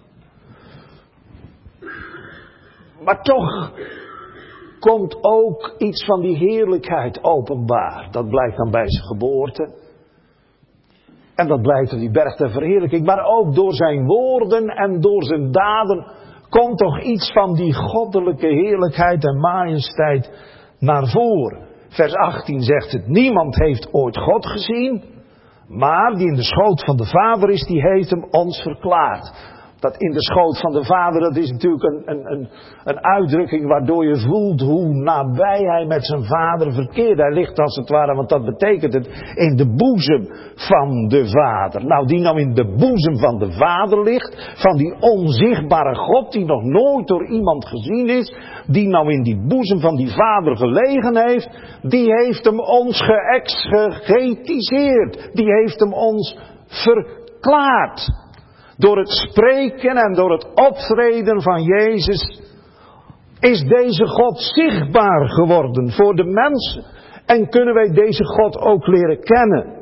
Maar toch komt ook iets van die heerlijkheid openbaar. Dat blijkt dan bij zijn geboorte. En dat blijkt op die berg der verheerlijking. Maar ook door zijn woorden en door zijn daden komt toch iets van die goddelijke heerlijkheid en majesteit naar voren. Vers 18 zegt het, niemand heeft ooit God gezien, maar die in de schoot van de Vader is, die heeft hem ons verklaard. Dat in de schoot van de Vader, dat is natuurlijk een uitdrukking waardoor je voelt hoe nabij hij met zijn Vader verkeert. Hij ligt als het ware, want dat betekent het, in de boezem van de Vader. Nou, die nou in de boezem van de Vader ligt, van die onzichtbare God die nog nooit door iemand gezien is, die nou in die boezem van die Vader gelegen heeft, die heeft hem ons geëxegetiseerd. Die heeft hem ons verklaard. Door het spreken en door het optreden van Jezus is deze God zichtbaar geworden voor de mensen. En kunnen wij deze God ook leren kennen.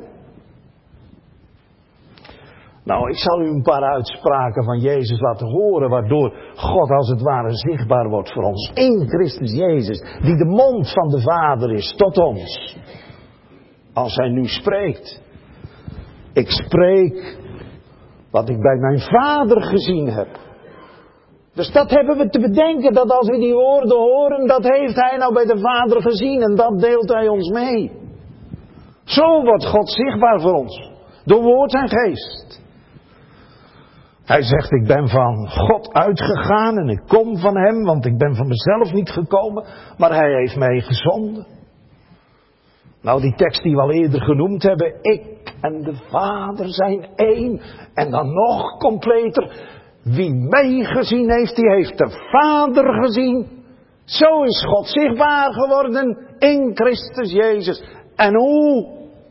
Nou, ik zal u een paar uitspraken van Jezus laten horen, waardoor God als het ware zichtbaar wordt voor ons. In Christus Jezus, die de mond van de Vader is tot ons. Als hij nu spreekt. Ik spreek wat ik bij mijn Vader gezien heb. Dus dat hebben we te bedenken, dat als we die woorden horen, dat heeft hij nou bij de Vader gezien en dat deelt hij ons mee. Zo wordt God zichtbaar voor ons, door woord en geest. Hij zegt, ik ben van God uitgegaan en ik kom van hem, want ik ben van mezelf niet gekomen, maar hij heeft mij gezonden. Nou, die tekst die we al eerder genoemd hebben, ik en de Vader zijn één. En dan nog completer, wie mij gezien heeft, die heeft de Vader gezien. Zo is God zichtbaar geworden in Christus Jezus. En hoe?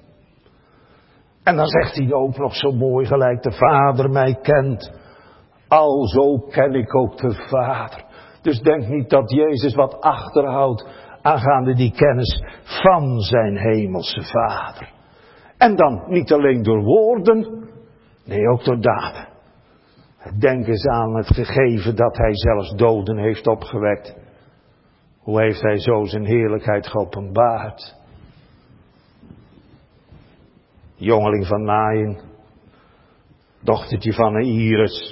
En dan zegt hij ook nog zo mooi, gelijk de Vader mij kent, alzo ken ik ook de Vader. Dus denk niet dat Jezus wat achterhoudt aangaande die kennis van zijn hemelse Vader. En dan niet alleen door woorden, nee ook door daden. Denk eens aan het gegeven dat hij zelfs doden heeft opgewekt. Hoe heeft hij zo zijn heerlijkheid geopenbaard? Jongeling van Naïn, dochtertje van Jairus,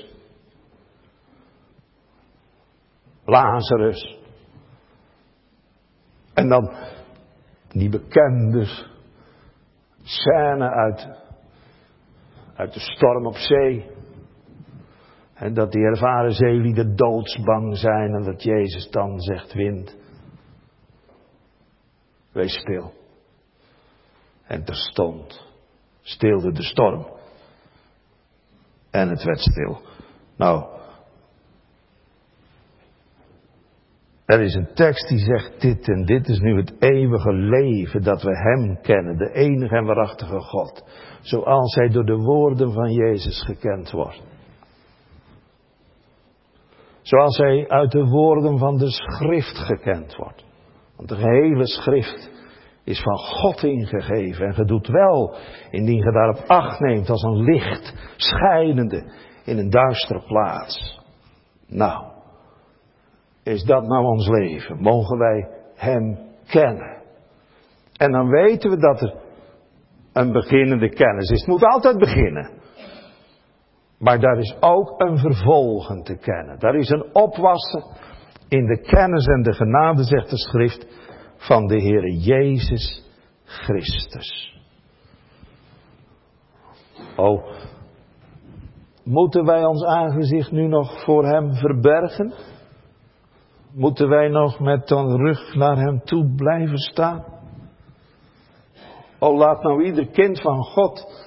Lazarus. En dan die bekende scène uit de storm op zee. En dat die ervaren zeelieden doodsbang zijn en dat Jezus dan zegt, wind, wees stil. En terstond stilde de storm. En het werd stil. Nou, er is een tekst die zegt dit en dit is nu het eeuwige leven dat we Hem kennen, de enige en waarachtige God. Zoals Hij door de woorden van Jezus gekend wordt. Zoals Hij uit de woorden van de schrift gekend wordt. Want de gehele schrift is van God ingegeven. En je doet wel, indien je daarop acht neemt als een licht schijnende in een duistere plaats. Nou, is dat nou ons leven? Mogen wij Hem kennen? En dan weten we dat er een beginnende kennis is. Het moet altijd beginnen. Maar daar is ook een vervolgen te kennen. Daar is een opwassen in de kennis en de genade, zegt de schrift, van de Heere Jezus Christus. Oh, moeten wij ons aangezicht nu nog voor Hem verbergen? Moeten wij nog met de rug naar Hem toe blijven staan? Oh, laat nou ieder kind van God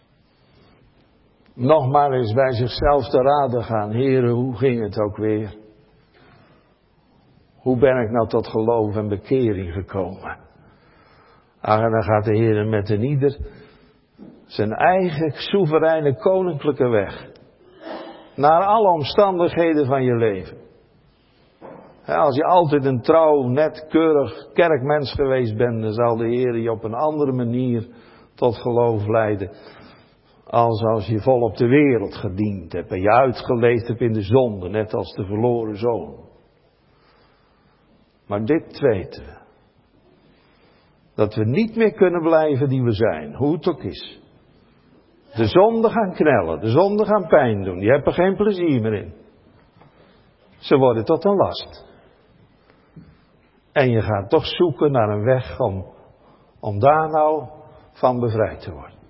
nog maar eens bij zichzelf te raden gaan. Heere, hoe ging het ook weer? Hoe ben ik nou tot geloof en bekering gekomen? Ach, en dan gaat de Heere met een ieder zijn eigen soevereine koninklijke weg. Naar alle omstandigheden van je leven. Als je altijd een trouw, net, keurig kerkmens geweest bent, dan zal de Heer je op een andere manier tot geloof leiden. Als je volop de wereld gediend hebt en je uitgeleefd hebt in de zonde, net als de verloren zoon. Maar dit weten we. Dat we niet meer kunnen blijven die we zijn, hoe het ook is. De zonde gaan knellen, de zonde gaan pijn doen, die hebben er geen plezier meer in. Ze worden tot een last. En je gaat toch zoeken naar een weg om daar nou van bevrijd te worden.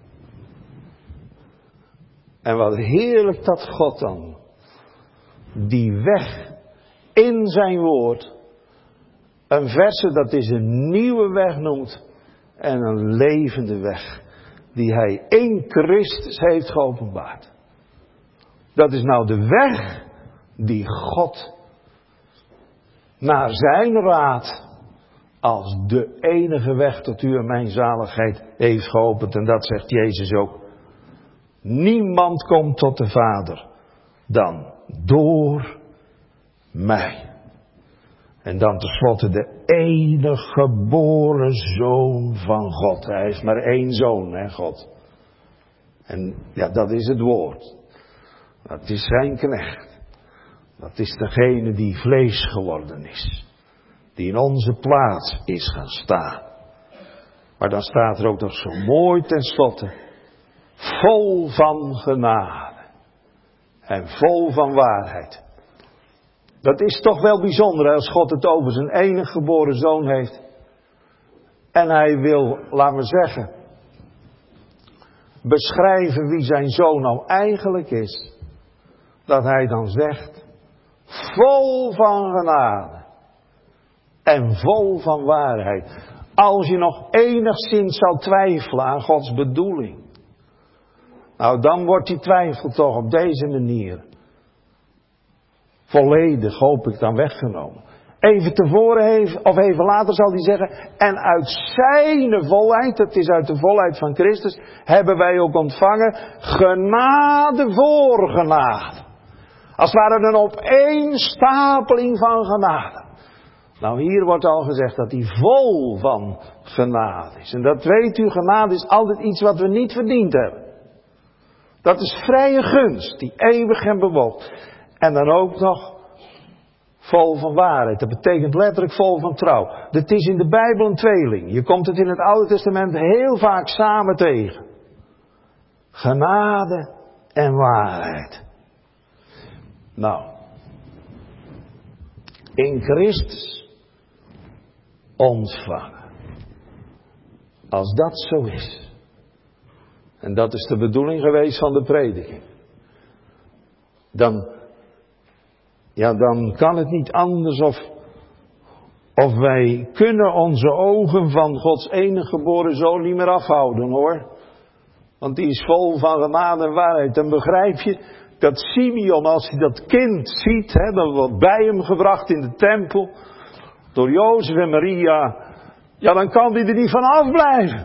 En wat heerlijk dat God dan die weg in zijn woord, een verse dat is een nieuwe weg noemt en een levende weg die hij in Christus heeft geopenbaard. Dat is nou de weg die God naar zijn raad als de enige weg tot u en mijn zaligheid heeft geopend. En dat zegt Jezus ook. Niemand komt tot de Vader dan door mij. En dan tenslotte de enige geboren Zoon van God. Hij heeft maar één Zoon, hè, God. En ja, dat is het woord. Dat is zijn knecht. Dat is degene die vlees geworden is. Die in onze plaats is gaan staan. Maar dan staat er ook nog zo mooi tenslotte. Vol van genade. En vol van waarheid. Dat is toch wel bijzonder als God het over zijn enige geboren zoon heeft. En hij wil, laat me zeggen, beschrijven wie zijn zoon nou eigenlijk is. Dat hij dan zegt, vol van genade. En vol van waarheid. Als je nog enigszins zou twijfelen aan Gods bedoeling. Nou, dan wordt die twijfel toch op deze manier volledig, hoop ik, dan weggenomen. Even tevoren of even later zal hij zeggen, en uit zijn volheid, het is uit de volheid van Christus, hebben wij ook ontvangen genade voor genade. Als het ware een opeenstapeling van genade. Nou, hier wordt al gezegd dat hij vol van genade is. En dat weet u, genade is altijd iets wat we niet verdiend hebben. Dat is vrije gunst, die eeuwig hem bewoog. En dan ook nog vol van waarheid. Dat betekent letterlijk vol van trouw. Dat is in de Bijbel een tweeling. Je komt het in het Oude Testament heel vaak samen tegen. Genade en waarheid. Nou, in Christus ontvangen. Als dat zo is. En dat is de bedoeling geweest van de prediking. Dan kan het niet anders of Of wij kunnen onze ogen van Gods enige geboren Zoon niet meer afhouden, hoor. Want die is vol van genade en waarheid. En begrijp je dat Simeon, als hij dat kind ziet, dat wordt bij hem gebracht in de tempel, door Jozef en Maria, ja, dan kan hij er niet van afblijven.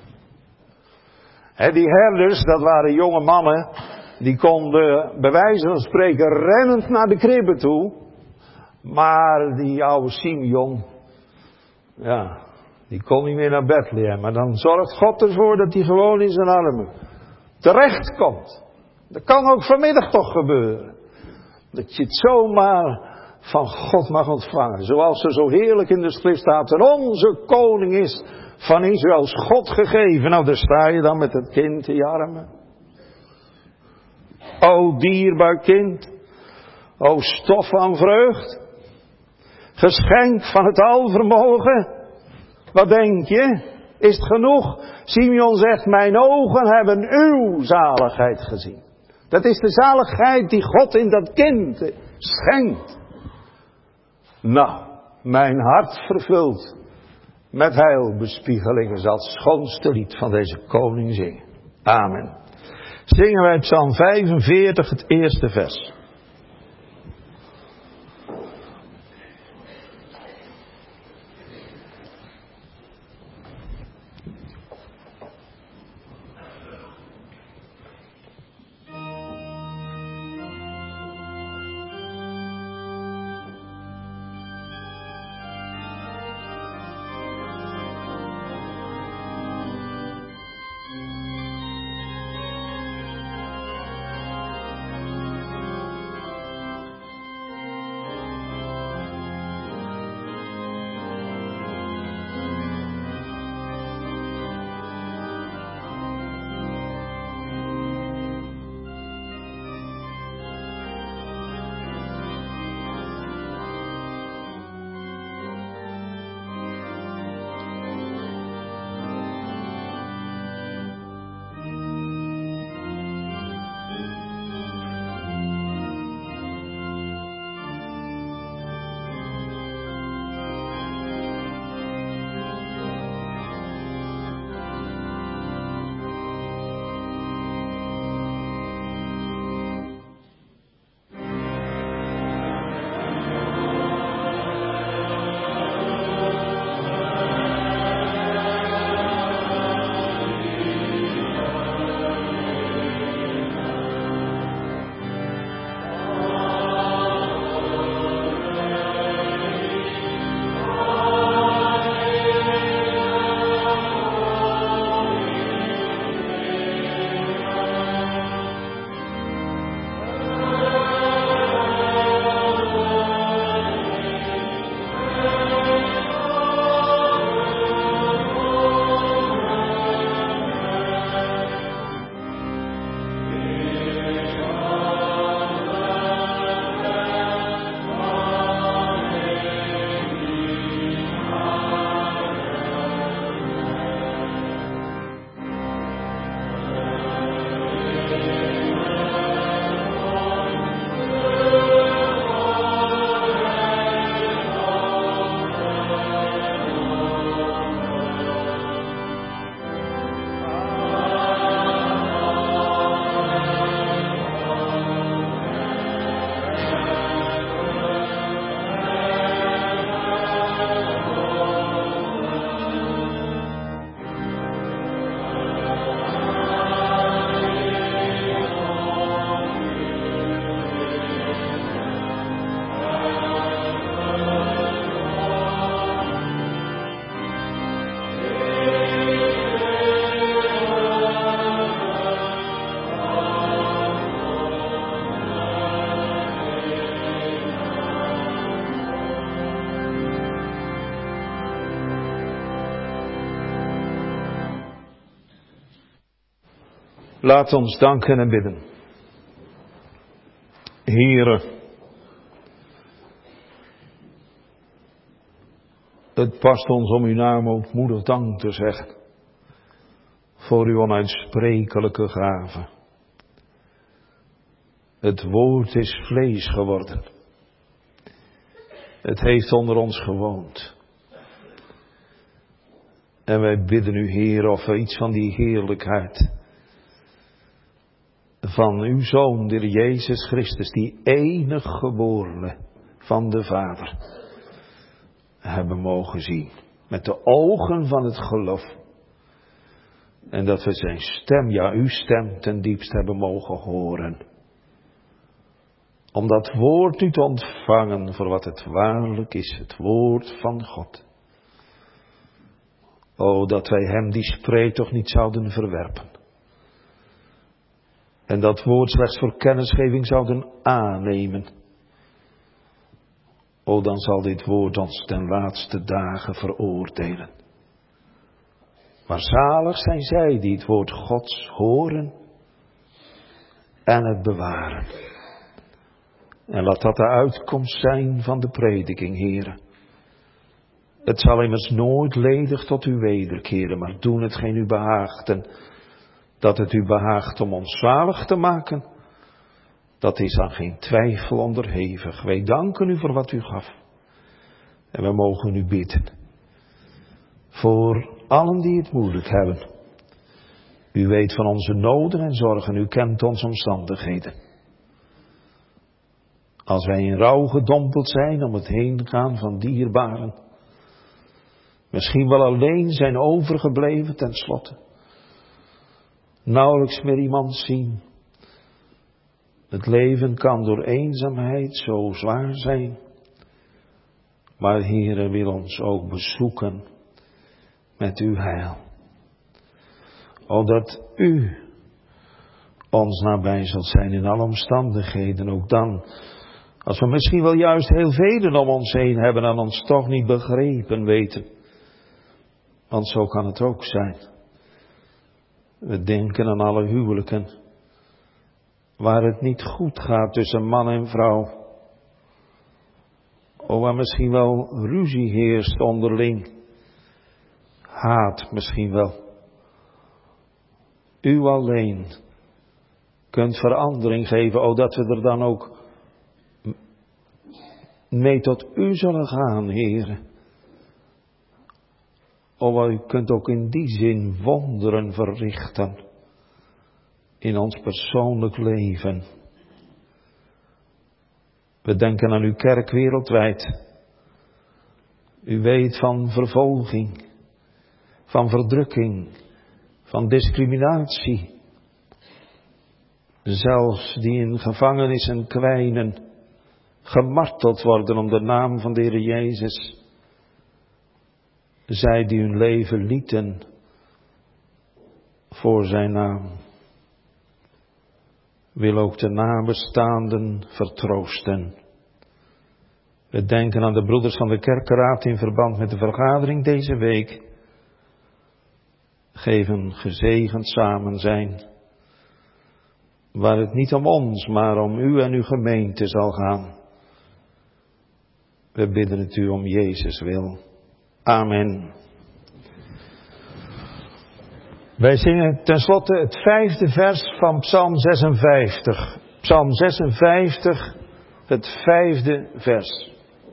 Die herders, dat waren jonge mannen, die konden bij wijze van spreken rennend naar de kribbe toe. Maar die oude Simeon, ja, die kon niet meer naar Bethlehem. Maar dan zorgt God ervoor dat hij gewoon in zijn armen terecht komt. Dat kan ook vanmiddag toch gebeuren. Dat je het zomaar van God mag ontvangen. Zoals er zo heerlijk in de schrift staat. En onze koning is van Israëls God gegeven. Nou, daar sta je dan met het kind in je armen. O dierbaar kind. O stof van vreugd. Geschenk van het alvermogen. Wat denk je? Is het genoeg? Simeon zegt, mijn ogen hebben uw zaligheid gezien. Dat is de zaligheid die God in dat kind schenkt. Nou, mijn hart vervult met heilbespiegelingen zal het schoonste lied van deze koning zingen. Amen. Zingen wij Psalm 45, het eerste vers. Laat ons danken en bidden. Heere, het past ons om uw naam ootmoedig dank te zeggen voor uw onuitsprekelijke gave. Het woord is vlees geworden Het heeft onder ons gewoond. En wij bidden u, Heer, of we iets van die heerlijkheid van uw Zoon, de Heer Jezus Christus, die enig geborene van de Vader, hebben mogen zien. Met de ogen van het geloof. En dat we zijn stem, ja uw stem, ten diepst hebben mogen horen. Om dat woord nu te ontvangen voor wat het waarlijk is, het woord van God. O, dat wij hem die spreekt toch niet zouden verwerpen. En dat woord slechts voor kennisgeving zouden aannemen. O, dan zal dit woord ons ten laatste dagen veroordelen. Maar zalig zijn zij die het woord Gods horen en het bewaren. En laat dat de uitkomst zijn van de prediking, Heere. Het zal immers nooit ledig tot u wederkeren, maar doen hetgeen u behaagt. En dat het u behaagt om ons zalig te maken, dat is aan geen twijfel onderhevig. Wij danken u voor wat u gaf. En we mogen u bidden. Voor allen die het moeilijk hebben. U weet van onze noden en zorgen, u kent onze omstandigheden. Als wij in rouw gedompeld zijn om het heen gaan van dierbaren. Misschien wel alleen zijn overgebleven ten slotte. Nauwelijks meer iemand zien. Het leven kan door eenzaamheid zo zwaar zijn. Maar Heere wil ons ook bezoeken met uw heil. Opdat u ons nabij zult zijn in alle omstandigheden. Ook dan, als we misschien wel juist heel velen om ons heen hebben en ons toch niet begrepen weten. Want zo kan het ook zijn. We denken aan alle huwelijken. Waar het niet goed gaat tussen man en vrouw. O, waar misschien wel ruzie heerst onderling. Haat misschien wel. U alleen kunt verandering geven. O, dat we er dan ook mee tot u zullen gaan, Heere. O, u kunt ook in die zin wonderen verrichten. In ons persoonlijk leven. We denken aan uw kerk wereldwijd. U weet van vervolging, van verdrukking, van discriminatie. Zelfs die in gevangenissen kwijnen, gemarteld worden om de naam van de Heer Jezus. Zij die hun leven lieten voor zijn naam. Wil ook de nabestaanden vertroosten. We denken aan de broeders van de kerkenraad in verband met de vergadering deze week. Geef een gezegend samen zijn. Waar het niet om ons, maar om u en uw gemeente zal gaan. We bidden het u om Jezus wil. Amen. Wij zingen tenslotte het 5e vers van Psalm 56. Psalm 56, het 5e vers.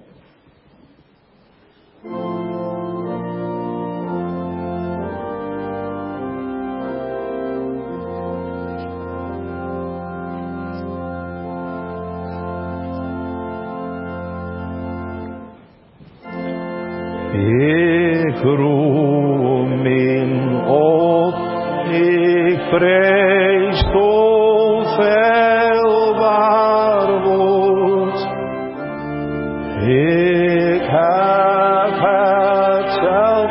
Ik roem in God, ik prijs tot veelbaar woord. Ik heb het zelf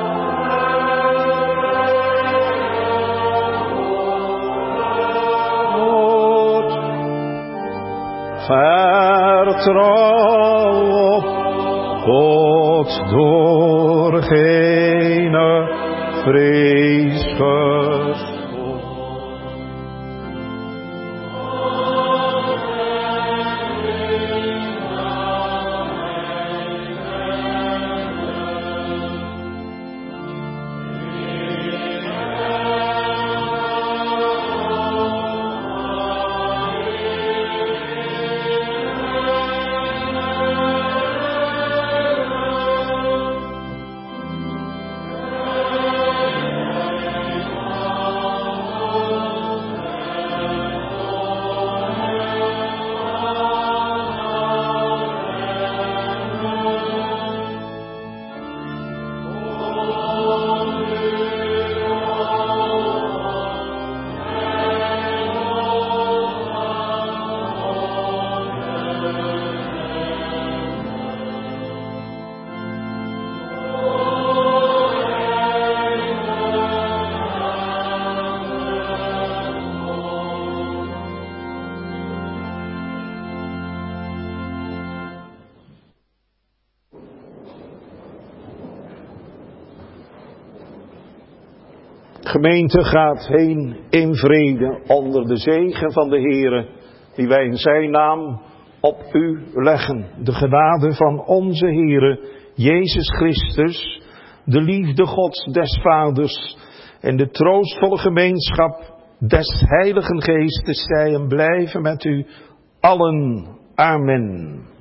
woord. Vertrouw op God door geen vrees gestoord. Gemeente gaat heen in vrede onder de zegen van de Heere, die wij in zijn naam op u leggen. De genade van onze Heere, Jezus Christus, de liefde Gods des Vaders en de troostvolle gemeenschap des Heiligen Geestes zij en blijven met u allen. Amen.